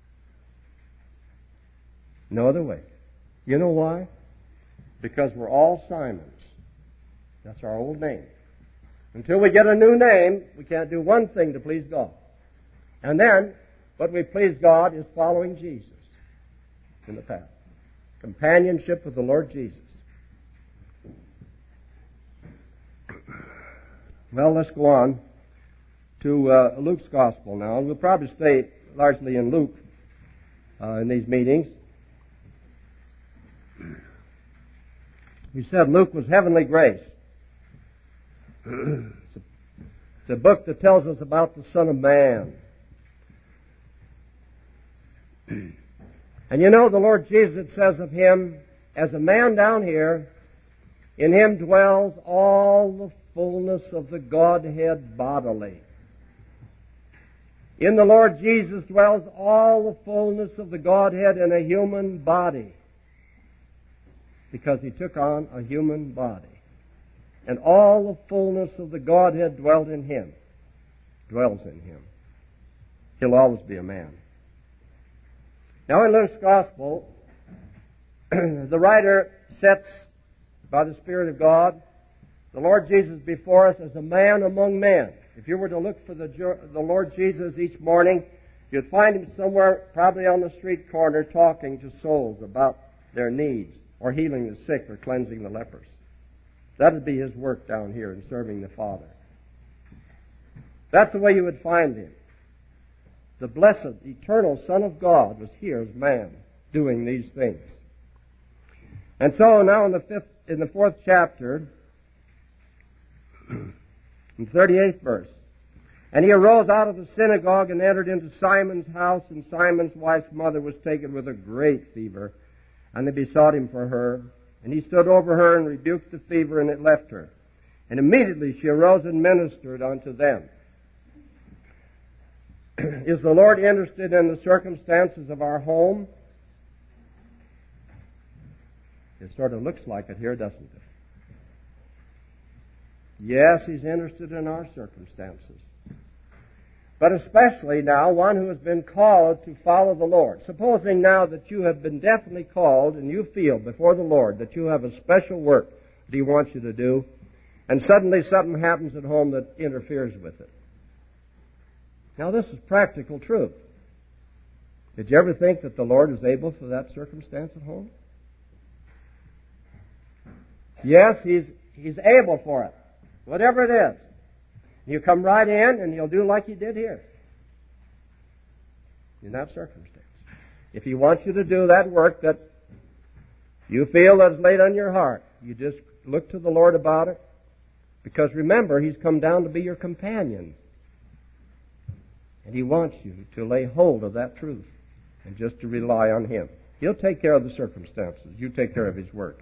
No other way. You know why? Because we're all Simons. That's our old name. Until we get a new name, we can't do one thing to please God. And then, what we please God is following Jesus in the path. Companionship with the Lord Jesus. Well, let's go on to Luke's Gospel now. We'll probably stay largely in Luke in these meetings. We said Luke was heavenly grace. It's a book that tells us about the Son of Man. And you know, the Lord Jesus, it says of Him, as a man down here, in Him dwells all the fullness of the Godhead bodily. In the Lord Jesus dwells all the fullness of the Godhead in a human body, because He took on a human body. And all the fullness of the Godhead dwells in Him. He'll always be a man. Now in Luke's Gospel, the writer sets, by the Spirit of God, the Lord Jesus before us as a man among men. If you were to look for the Lord Jesus each morning, you'd find Him somewhere, probably on the street corner, talking to souls about their needs, or healing the sick, or cleansing the lepers. That would be His work down here in serving the Father. That's the way you would find Him. The blessed, eternal Son of God was here as man, doing these things. And so now in the 4th chapter, in the 38th verse, and He arose out of the synagogue and entered into Simon's house, and Simon's wife's mother was taken with a great fever, and they besought Him for her. And He stood over her and rebuked the fever, and it left her. And immediately she arose and ministered unto them. Is the Lord interested in the circumstances of our home? It sort of looks like it here, doesn't it? Yes, He's interested in our circumstances. But especially now, one who has been called to follow the Lord. Supposing now that you have been definitely called and you feel before the Lord that you have a special work that He wants you to do, and suddenly something happens at home that interferes with it. Now this is practical truth. Did you ever think that the Lord was able for that circumstance at home? Yes, He's able for it. Whatever it is. You come right in and He'll do like He did here. In that circumstance. If He wants you to do that work that you feel is laid on your heart, you just look to the Lord about it. Because remember, He's come down to be your companion. And He wants you to lay hold of that truth and just to rely on Him. He'll take care of the circumstances. You take care of His work.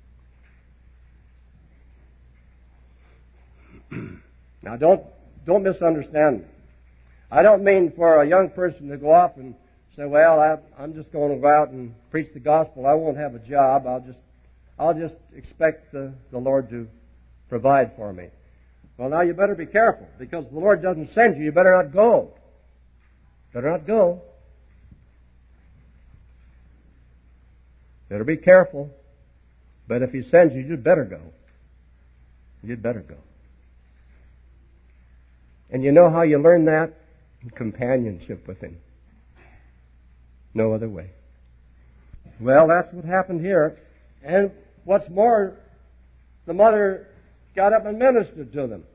Now don't misunderstand me. I don't mean for a young person to go off and say, well, I'm just going to go out and preach the gospel. I won't have a job. I'll just expect the Lord to provide for me. Well, now you better be careful, because the Lord doesn't send you. You better not go. Better not go. Better be careful. But if He sends you, you'd better go. You'd better go. And you know how you learn that? In companionship with Him. No other way. Well, that's what happened here. And what's more, the mother got up and ministered to them.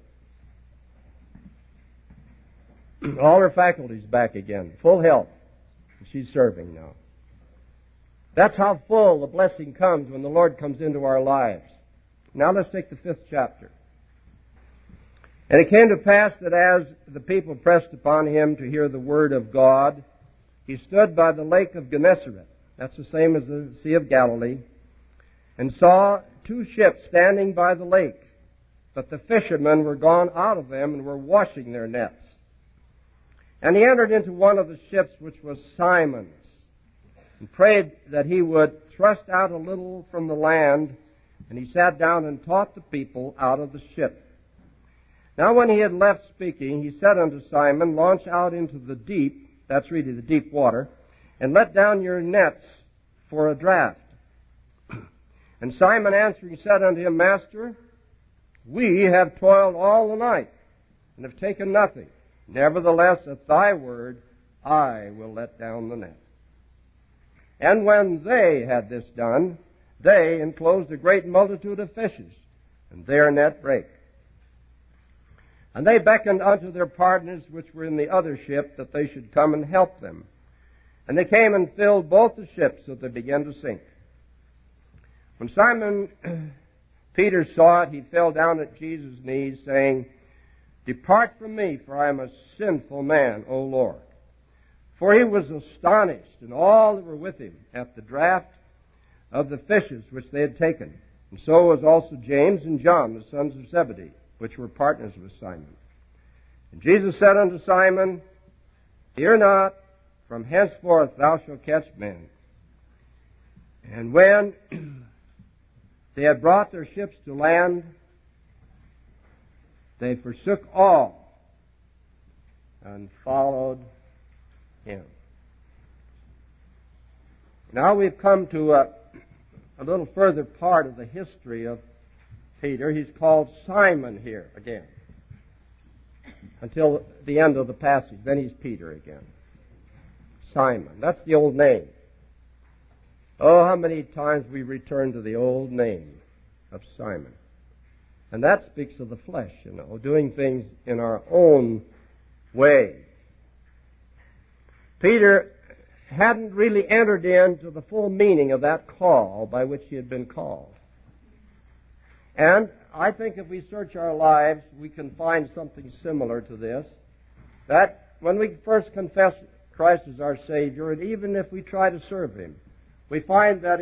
All her faculties back again. Full health. She's serving now. That's how full the blessing comes when the Lord comes into our lives. Now let's take the 5th chapter. And it came to pass that as the people pressed upon Him to hear the word of God, He stood by the lake of Gennesaret. That's the same as the Sea of Galilee. And saw 2 ships standing by the lake. But the fishermen were gone out of them and were washing their nets. And He entered into one of the ships, which was Simon's, and prayed that he would thrust out a little from the land. And He sat down and taught the people out of the ship. Now when He had left speaking, He said unto Simon, launch out into the deep, that's really the deep water, and let down your nets for a draught. And Simon answering said unto Him, Master, we have toiled all the night, and have taken nothing. Nevertheless, at Thy word, I will let down the net. And when they had this done, they enclosed a great multitude of fishes, and their net brake. And they beckoned unto their partners which were in the other ship, that they should come and help them. And they came and filled both the ships, so that they began to sink. When Simon Peter saw it, he fell down at Jesus' knees, saying, "Depart from me, for I am a sinful man, O Lord." For he was astonished, and all that were with him, at the draught of the fishes which they had taken. And so was also James and John, the sons of Zebedee, which were partners with Simon. And Jesus said unto Simon, "Fear not, from henceforth thou shalt catch men." And when they had brought their ships to land, they forsook all and followed him. Now we've come to a little further part of the history of Peter. He's called Simon here again until the end of the passage. Then he's Peter again. Simon. That's the old name. Oh, how many times we return to the old name of Simon. And that speaks of the flesh, doing things in our own way. Peter hadn't really entered into the full meaning of that call by which he had been called. And I think if we search our lives, we can find something similar to this. That when we first confess Christ as our Savior, and even if we try to serve Him, we find that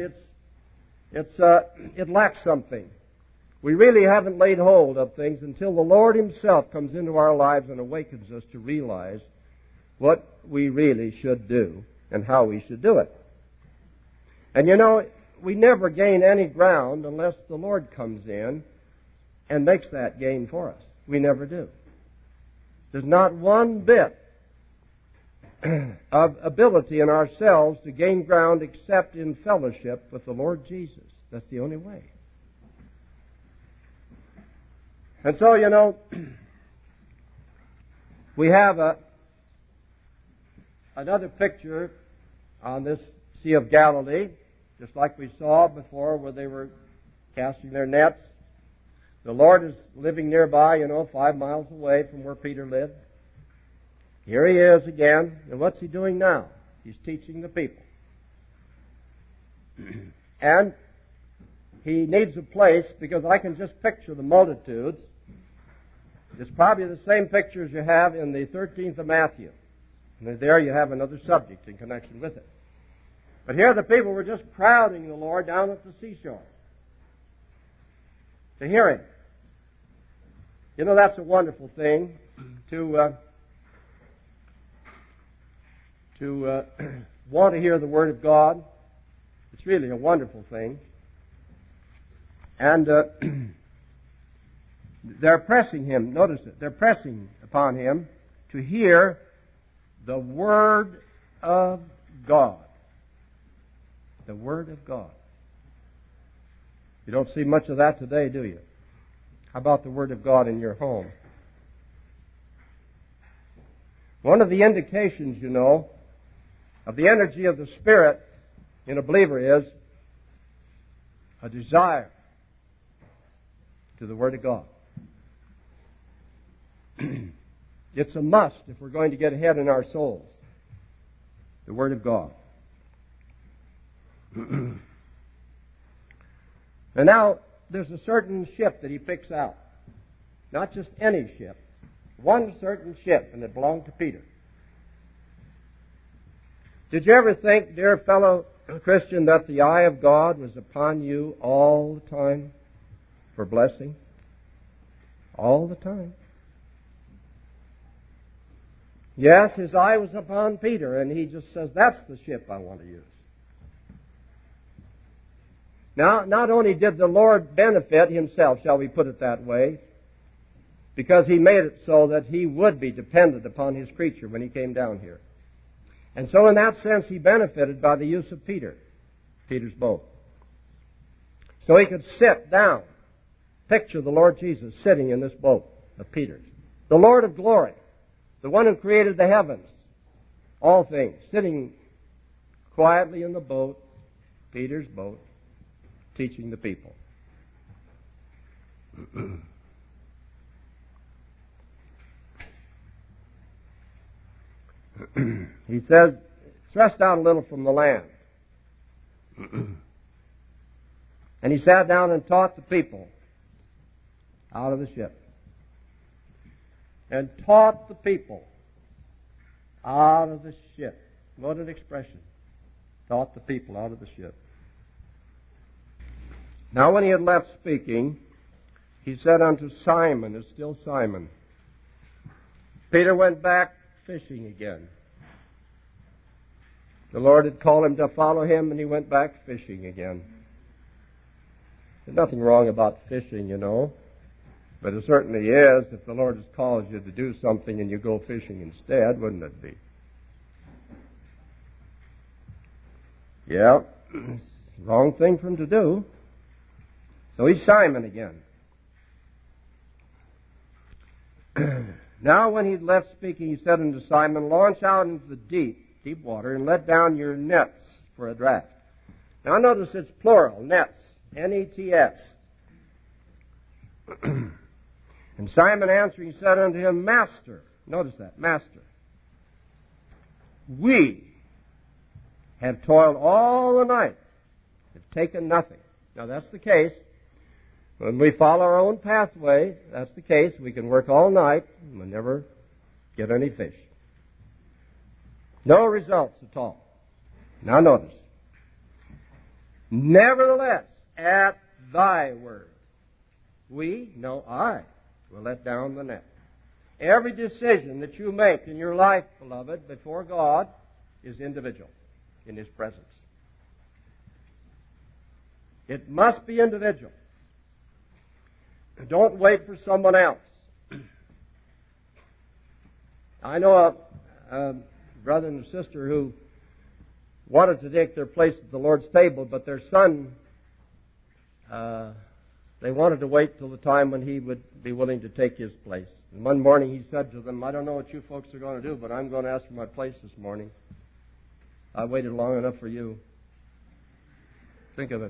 it lacks something. We really haven't laid hold of things until the Lord Himself comes into our lives and awakens us to realize what we really should do and how we should do it. And we never gain any ground unless the Lord comes in and makes that gain for us. We never do. There's not one bit of ability in ourselves to gain ground except in fellowship with the Lord Jesus. That's the only way. And so, we have another picture on this Sea of Galilee, just like we saw before where they were casting their nets. The Lord is living nearby, 5 miles away from where Peter lived. Here He is again, and what's He doing now? He's teaching the people. And He needs a place, because I can just picture the multitudes. It's probably the same pictures you have in the 13th of Matthew. And there you have another subject in connection with it. But here the people were just crowding the Lord down at the seashore to hear Him. That's a wonderful thing to want to hear the Word of God. It's really a wonderful thing. And they're pressing Him, notice it, they're pressing upon Him to hear the Word of God. The Word of God. You don't see much of that today, do you? How about the Word of God in your home? One of the indications, of the energy of the Spirit in a believer is a desire to the Word of God. It's a must if we're going to get ahead in our souls. The Word of God. And now, there's a certain ship that he picks out. Not just any ship. One certain ship, and it belonged to Peter. Did you ever think, dear fellow Christian, that the eye of God was upon you all the time for blessing? All the time. Yes, His eye was upon Peter, and He just says, that's the ship I want to use. Now, not only did the Lord benefit Himself, shall we put it that way, because He made it so that He would be dependent upon His creature when He came down here. And so in that sense, He benefited by the use of Peter's boat. So He could sit down, picture the Lord Jesus sitting in this boat of Peter's. The Lord of glory, the one who created the heavens, all things, sitting quietly in the boat, Peter's boat, teaching the people. He says, thrust out a little from the land. And he sat down and taught the people out of the ship. And taught the people out of the ship. What an expression. Taught the people out of the ship. Now when he had left speaking, he said unto Simon, it's still Simon, Peter went back fishing again. The Lord had called him to follow him, and he went back fishing again. There's nothing wrong about fishing, you know. But it certainly is if the Lord has called you to do something and you go fishing instead, wouldn't it be? Yeah, it's the wrong thing for him to do. So he's Simon again. Now when he'd left speaking, he said unto Simon, launch out into the deep water, and let down your nets for a draught. Now notice it's plural, nets, N-E-T-S. And Simon answering said unto him, Master, notice that, Master, we have toiled all the night, have taken nothing. Now that's the case. When we follow our own pathway, that's the case. We can work all night and we'll never get any fish. No results at all. Now notice. Nevertheless, at thy word, I will let down the net. Every decision that you make in your life, beloved, before God is individual in His presence. It must be individual. Don't wait for someone else. I know a brother and a sister who wanted to take their place at the Lord's table, but their son, they wanted to wait till the time when he would be willing to take his place. And one morning he said to them, I don't know what you folks are going to do, but I'm going to ask for my place this morning. I waited long enough for you. Think of it.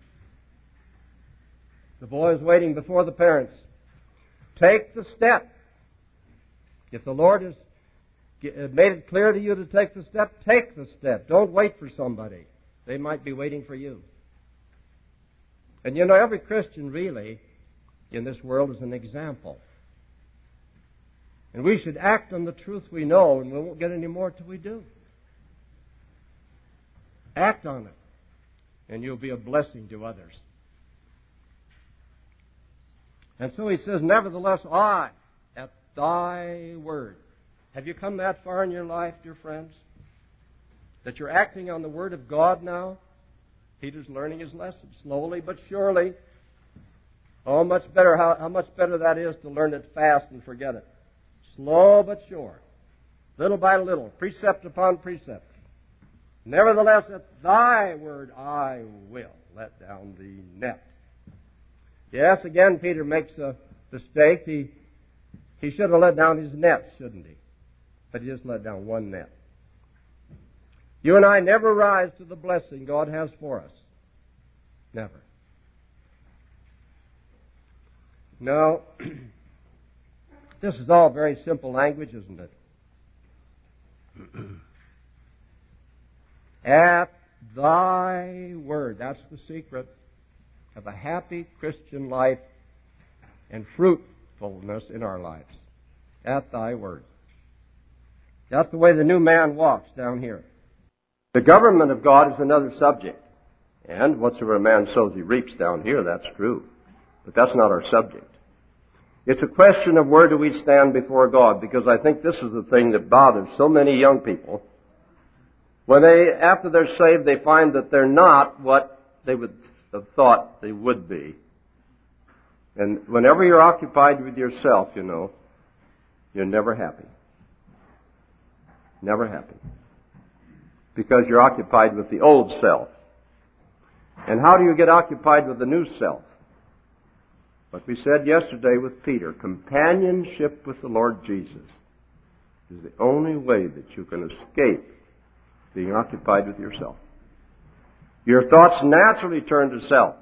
The boy is waiting before the parents. Take the step. If the Lord has made it clear to you to take the step, take the step. Don't wait for somebody. They might be waiting for you. And you know, every Christian really in this world is an example. And we should act on the truth we know, and we won't get any more till we do. Act on it, and you'll be a blessing to others. And so he says, nevertheless, I, at thy word. Have you come that far in your life, dear friends? That you're acting on the word of God now? Peter's learning his lesson slowly but surely. Oh, much better, how much better that is to learn it fast and forget it. Slow but sure. Little by little, precept upon precept. Nevertheless, at thy word I will let down the net. Yes, again, Peter makes a mistake. He should have let down his nets, shouldn't he? But he just let down one net. You and I never rise to the blessing God has for us. Never. No. This is all very simple language, isn't it? At thy word. That's the secret of a happy Christian life and fruitfulness in our lives. At thy word. That's the way the new man walks down here. The government of God is another subject. And whatsoever a man sows, he reaps down here. That's true. But that's not our subject. It's a question of where do we stand before God, because I think this is the thing that bothers so many young people. When after they're saved, they find that they're not what they would have thought they would be. And whenever you're occupied with yourself, you know, you're never happy. Never happy. Because you're occupied with the old self. And how do you get occupied with the new self? What we said yesterday with Peter, companionship with the Lord Jesus is the only way that you can escape being occupied with yourself. Your thoughts naturally turn to self.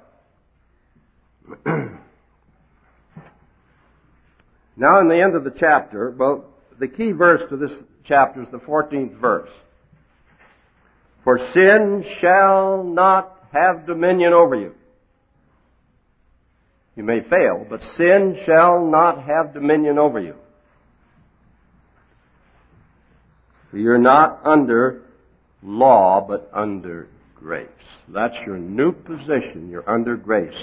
Now in the end of the chapter, well, the key verse to this chapter is the 14th verse. For sin shall not have dominion over you. You may fail, but sin shall not have dominion over you. For you're not under law, but under grace. That's your new position. You're under grace.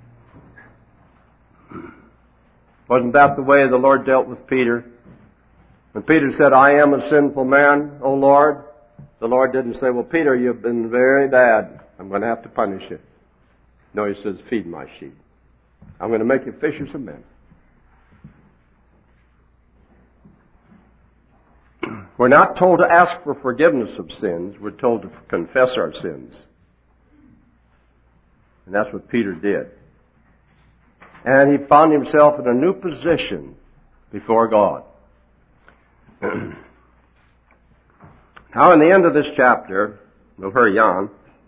Wasn't that the way the Lord dealt with Peter? When Peter said, I am a sinful man, O Lord, the Lord didn't say, well, Peter, you've been very bad. I'm going to have to punish you. No, he says, feed my sheep. I'm going to make you fishers of men. We're not told to ask for forgiveness of sins. We're told to confess our sins. And that's what Peter did. And he found himself in a new position before God. Now, in the end of this chapter, we'll hurry on.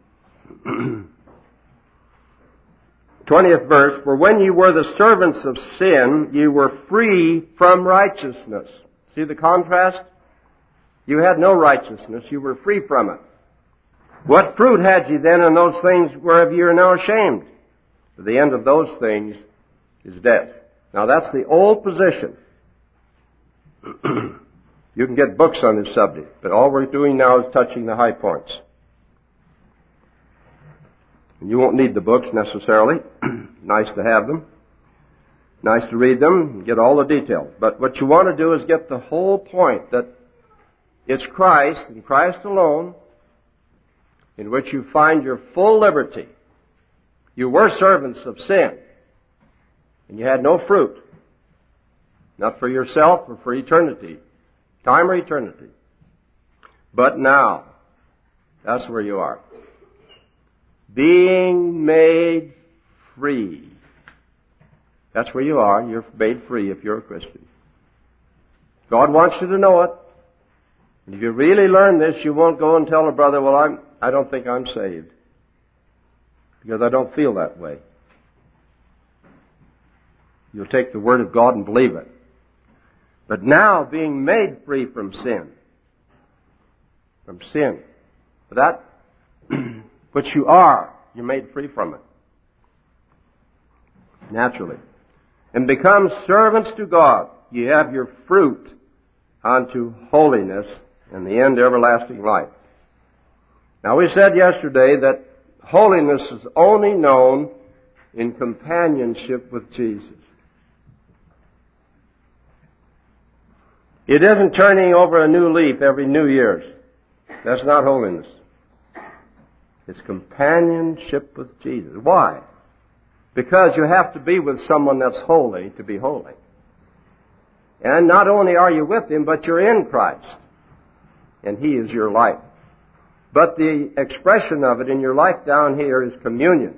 20th verse, for when you were the servants of sin, you were free from righteousness. See the contrast? You had no righteousness. You were free from it. What fruit had you then in those things whereof you are now ashamed? For the end of those things is death. Now that's the old position. You can get books on this subject, but all we're doing now is touching the high points. And you won't need the books necessarily. Nice to have them. Nice to read them and get all the details. But what you want to do is get the whole point that it's Christ and Christ alone in which you find your full liberty. You were servants of sin, and you had no fruit, not for yourself or for eternity, time or eternity. But now, that's where you are. Being made free. That's where you are. You're made free if you're a Christian. God wants you to know it. And if you really learn this, you won't go and tell a brother, well, I don't think I'm saved. Because I don't feel that way. You'll take the Word of God and believe it. But now, being made free from sin. That which you are, you're made free from it. Naturally. And become servants to God. You have your fruit unto holiness and the end everlasting life. Now we said yesterday that holiness is only known in companionship with Jesus. It isn't turning over a new leaf every New Year's. That's not holiness. It's companionship with Jesus. Why? Because you have to be with someone that's holy to be holy. And not only are you with Him, but you're in Christ. And He is your life. But the expression of it in your life down here is communion.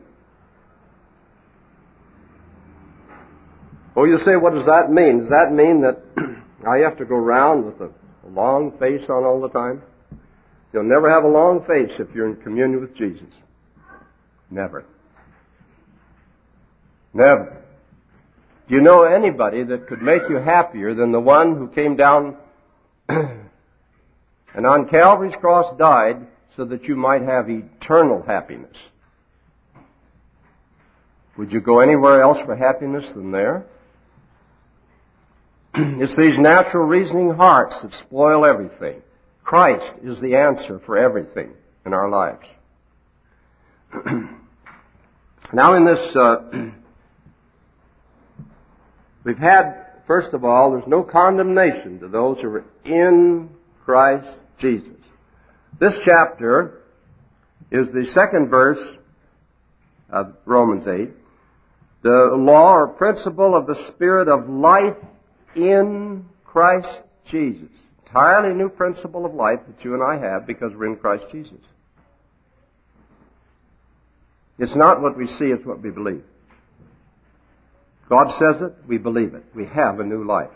Oh, you say, what does that mean? Does that mean that I have to go around with a long face on all the time? You'll never have a long face if you're in communion with Jesus. Never. Never. Do you know anybody that could make you happier than the one who came down and on Calvary's cross died so that you might have eternal happiness? Would you go anywhere else for happiness than there? It's these natural reasoning hearts that spoil everything. Christ is the answer for everything in our lives. Now in this, we've had, first of all, there's no condemnation to those who are in Christ Jesus. This chapter is the second verse of Romans 8. The law or principle of the Spirit of life in Christ Jesus. Entirely new principle of life that you and I have because we're in Christ Jesus. It's not what we see, it's what we believe. God says it, we believe it. We have a new life.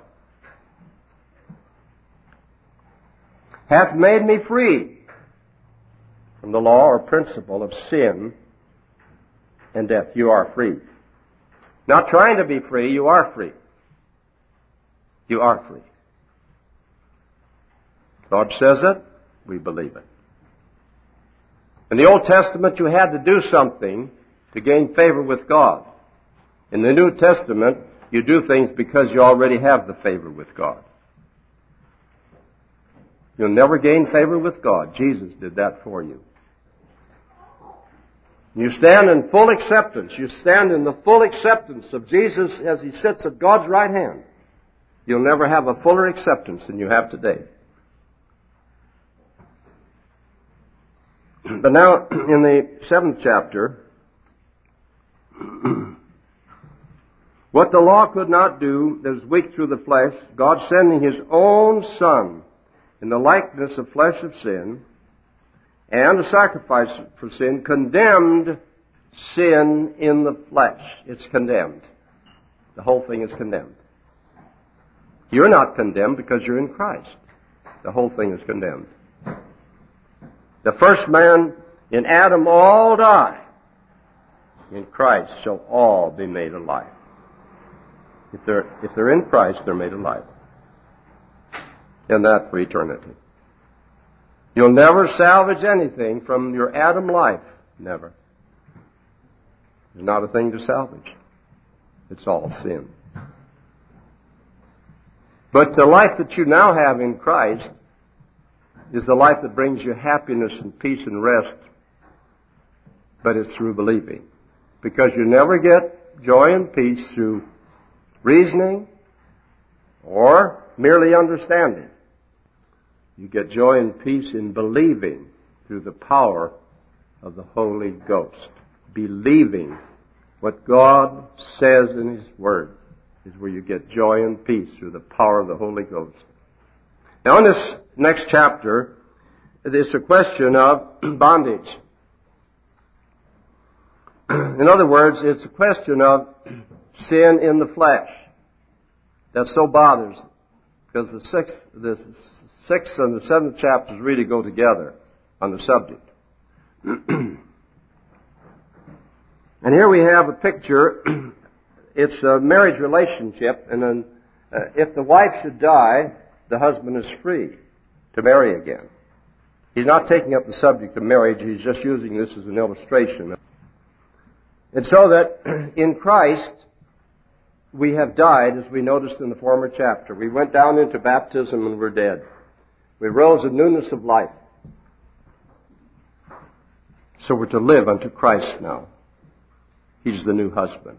Hath made me free from the law or principle of sin and death. You are free. Not trying to be free, you are free. You are free. God says it, we believe it. In the Old Testament, you had to do something to gain favor with God. In the New Testament, you do things because you already have the favor with God. You'll never gain favor with God. Jesus did that for you. You stand in full acceptance. You stand in the full acceptance of Jesus as He sits at God's right hand. You'll never have a fuller acceptance than you have today. But now, in the 7th chapter, what the law could not do, that is weak through the flesh, God sending His own Son in the likeness of flesh of sin, and a sacrifice for sin, condemned sin in the flesh. It's condemned. The whole thing is condemned. You're not condemned because you're in Christ. The whole thing is condemned. The first man in Adam all die. In Christ shall all be made alive. If they're in Christ, they're made alive. And that for eternity. You'll never salvage anything from your Adam life. Never. There's not a thing to salvage. It's all sin. But the life that you now have in Christ is the life that brings you happiness and peace and rest. But it's through believing. Because you never get joy and peace through reasoning or merely understanding. You get joy and peace in believing through the power of the Holy Ghost. Believing what God says in His Word is where you get joy and peace through the power of the Holy Ghost. Now in this next chapter, it's a question of bondage. In other words, it's a question of sin in the flesh. That so bothers them. Because the sixth and the 7th chapters really go together on the subject. And here we have a picture. It's a marriage relationship, and then if the wife should die, the husband is free to marry again. He's not taking up the subject of marriage, he's just using this as an illustration. And so that in Christ, we have died, as we noticed in the former chapter. We went down into baptism and we're dead. We rose in newness of life. So we're to live unto Christ now. He's the new husband.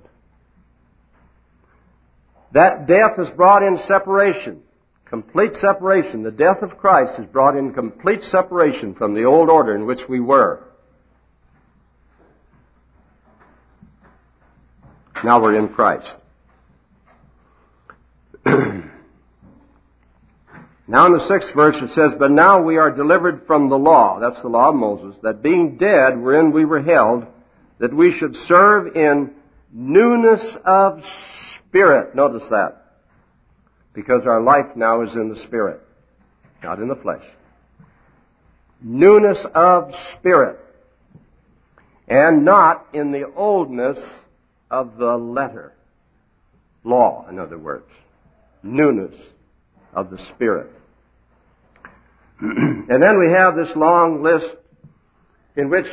That death has brought in separation. Complete separation. The death of Christ has brought in complete separation from the old order in which we were. Now we're in Christ. Now in the 6th verse it says, but now we are delivered from the law, that's the law of Moses, that being dead wherein we were held, that we should serve in newness of spirit. Notice that. Because our life now is in the Spirit, not in the flesh. Newness of spirit. And not in the oldness of the letter. Law, in other words. Newness of the Spirit. And then we have this long list in which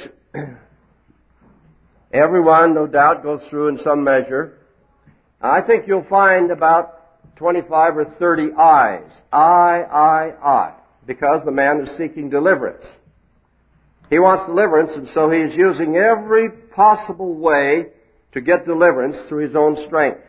everyone, no doubt, goes through in some measure. I think you'll find about 25 or 30 I's. I. Because the man is seeking deliverance. He wants deliverance, and so he is using every possible way to get deliverance through his own strength.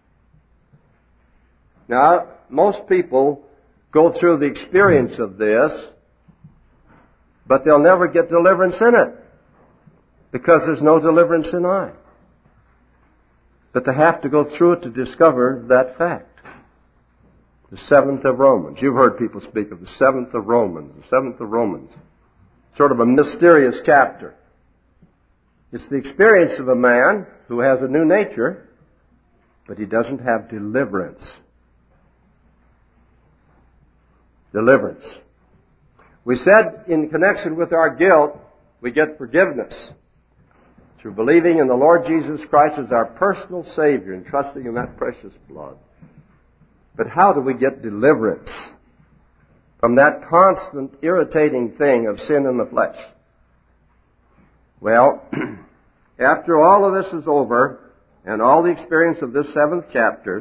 Now, most people go through the experience of this, but they'll never get deliverance in it, because there's no deliverance in I. But they have to go through it to discover that fact. The 7th of Romans. You've heard people speak of the 7th of Romans. The 7th of Romans. Sort of a mysterious chapter. It's the experience of a man who has a new nature, but he doesn't have deliverance. Deliverance. We said in connection with our guilt, we get forgiveness through believing in the Lord Jesus Christ as our personal Savior and trusting in that precious blood. But how do we get deliverance from that constant irritating thing of sin in the flesh? Well, after all of this is over, and all the experience of this 7th chapter,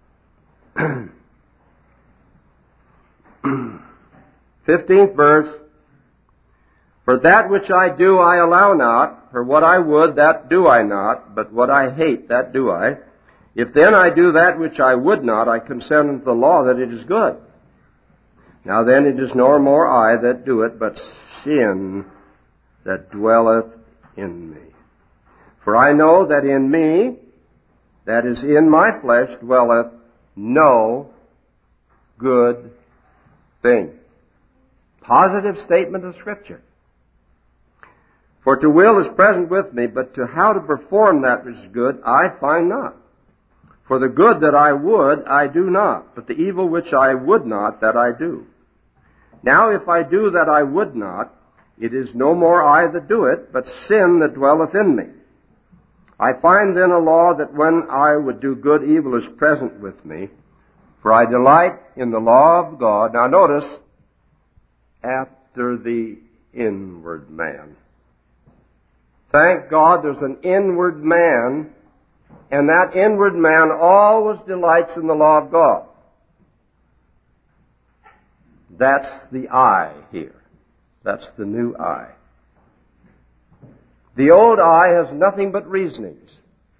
15th verse, for that which I do I allow not, for what I would that do I not, but what I hate that do I. If then I do that which I would not, I consent unto the law that it is good. Now then it is no more I that do it, but sin that dwelleth in me. For I know that in me, that is in my flesh, dwelleth no good thing. Positive statement of Scripture. For to will is present with me, but to how to perform that which is good, I find not. For the good that I would, I do not, but the evil which I would not, that I do. Now if I do that I would not, it is no more I that do it, but sin that dwelleth in me. I find then a law that when I would do good, evil is present with me. For I delight in the law of God. Now notice, after the inward man. Thank God there's an inward man, and that inward man always delights in the law of God. That's the I here. That's the new I. The old I has nothing but reasonings.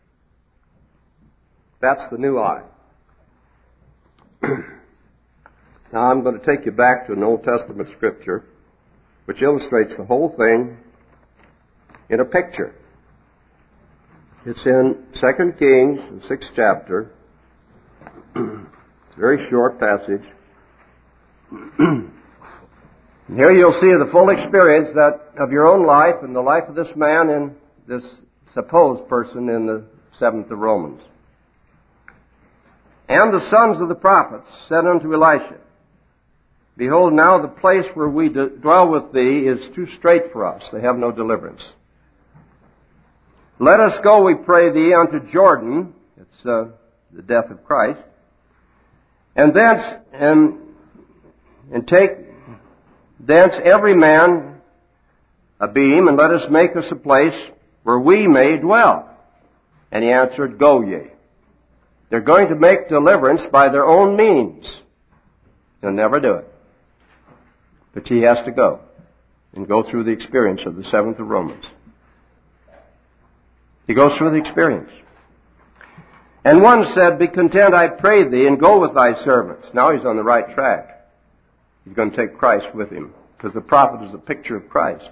That's the new I. Now I'm going to take you back to an Old Testament scripture which illustrates the whole thing in a picture. It's in 2 Kings, the 6th chapter. It's a very short passage. And here you'll see the full experience that of your own life and the life of this man and this supposed person in the 7th of Romans. And the sons of the prophets said unto Elisha, Behold, now the place where we dwell with thee is too strait for us. They have no deliverance. Let us go, we pray thee, unto Jordan. It's the death of Christ. And thence, and take thence every man a beam, and let us make us a place where we may dwell. And he answered, Go ye. They're going to make deliverance by their own means. They'll never do it. But he has to go and go through the experience of the 7th of Romans. He goes through the experience. And one said, Be content, I pray thee, and go with thy servants. Now he's on the right track. He's going to take Christ with him, because the prophet is a picture of Christ.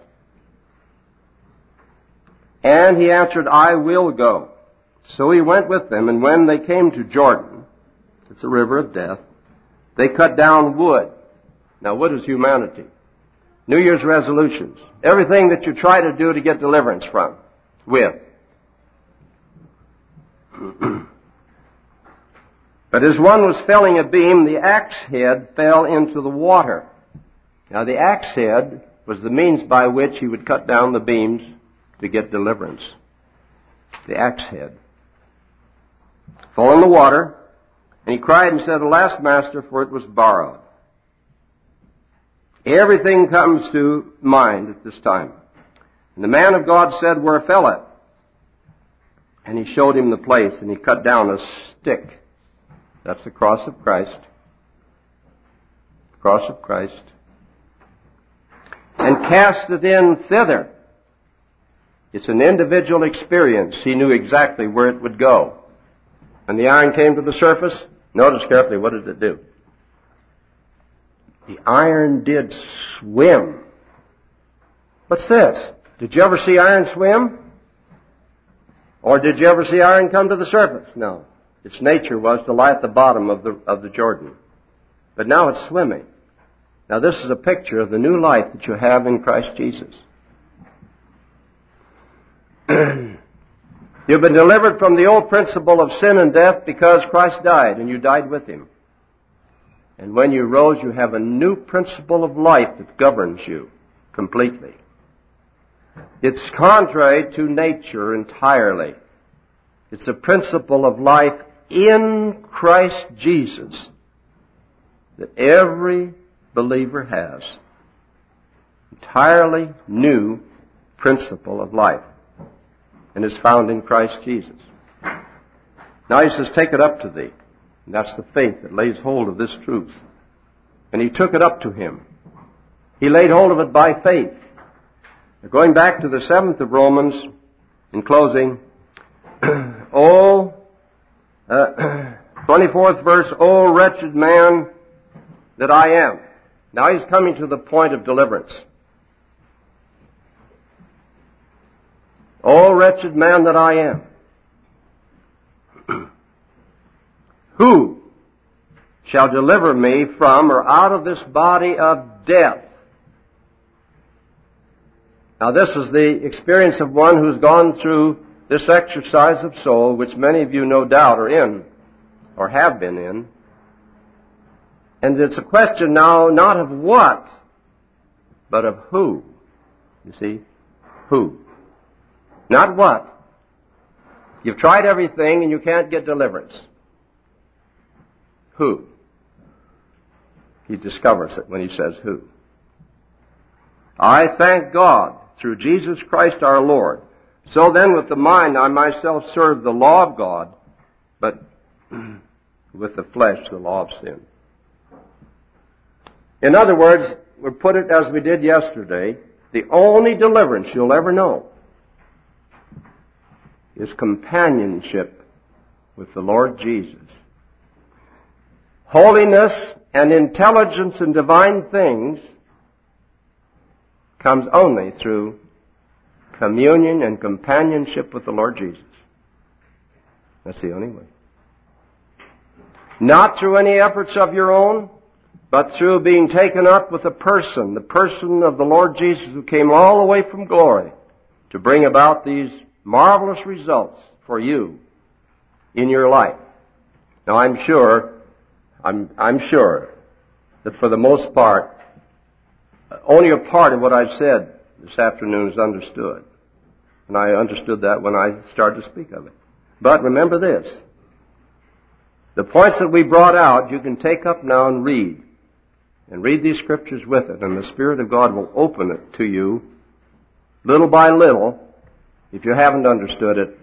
And he answered, I will go. So he went with them, and when they came to Jordan, it's a river of death, they cut down wood. Now, wood is humanity. New Year's resolutions. Everything that you try to do to get deliverance from, with. But as one was felling a beam, the axe head fell into the water. Now, the axe head was the means by which he would cut down the beams to get deliverance. The axe head. Fell in the water, and he cried and said, Alas, master, for it was borrowed. Everything comes to mind at this time. And the man of God said, Where fell it? And he showed him the place, and he cut down a stick. That's the cross of Christ. The cross of Christ. And cast it in thither. It's an individual experience. He knew exactly where it would go. And the iron came to the surface. Notice carefully, what did it do? The iron did swim. What's this? Did you ever see iron swim? Or did you ever see iron come to the surface? No. Its nature was to lie at the bottom of the Jordan. But now it's swimming. Now this is a picture of the new life that you have in Christ Jesus. You've been delivered from the old principle of sin and death because Christ died, and you died with him. And when you rose, you have a new principle of life that governs you completely. It's contrary to nature entirely. It's a principle of life in Christ Jesus that every believer has. Entirely new principle of life. And is found in Christ Jesus. Now he says, take it up to thee. And that's the faith that lays hold of this truth. And he took it up to him. He laid hold of it by faith. Going back to the 7th of Romans, in closing, 24th verse, O wretched man that I am. Now he's coming to the point of deliverance. O wretched man that I am. Who shall deliver me from or out of this body of death? Now this is the experience of one who's gone through this exercise of soul, which many of you no doubt are in, or have been in. And it's a question now not of what, but of who. You see? Who? Not what. You've tried everything and you can't get deliverance. Who? He discovers it when he says who. I thank God through Jesus Christ our Lord. So then with the mind I myself serve the law of God, but with the flesh the law of sin. In other words, we put it as we did yesterday, the only deliverance you'll ever know is companionship with the Lord Jesus. Holiness and intelligence in divine things comes only through communion and companionship with the Lord Jesus. That's the only way. Not through any efforts of your own, but through being taken up with the person of the Lord Jesus, who came all the way from glory to bring about these marvelous results for you in your life. Now I'm sure that for the most part, only a part of what I've said this afternoon is understood. And I understood that when I started to speak of it. But remember this. The points that we brought out, you can take up now and read. And read these scriptures with it. And the Spirit of God will open it to you little by little if you haven't understood it.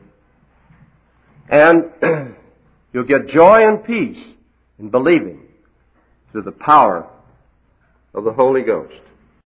And you'll get joy and peace in believing through the power of the Holy Ghost.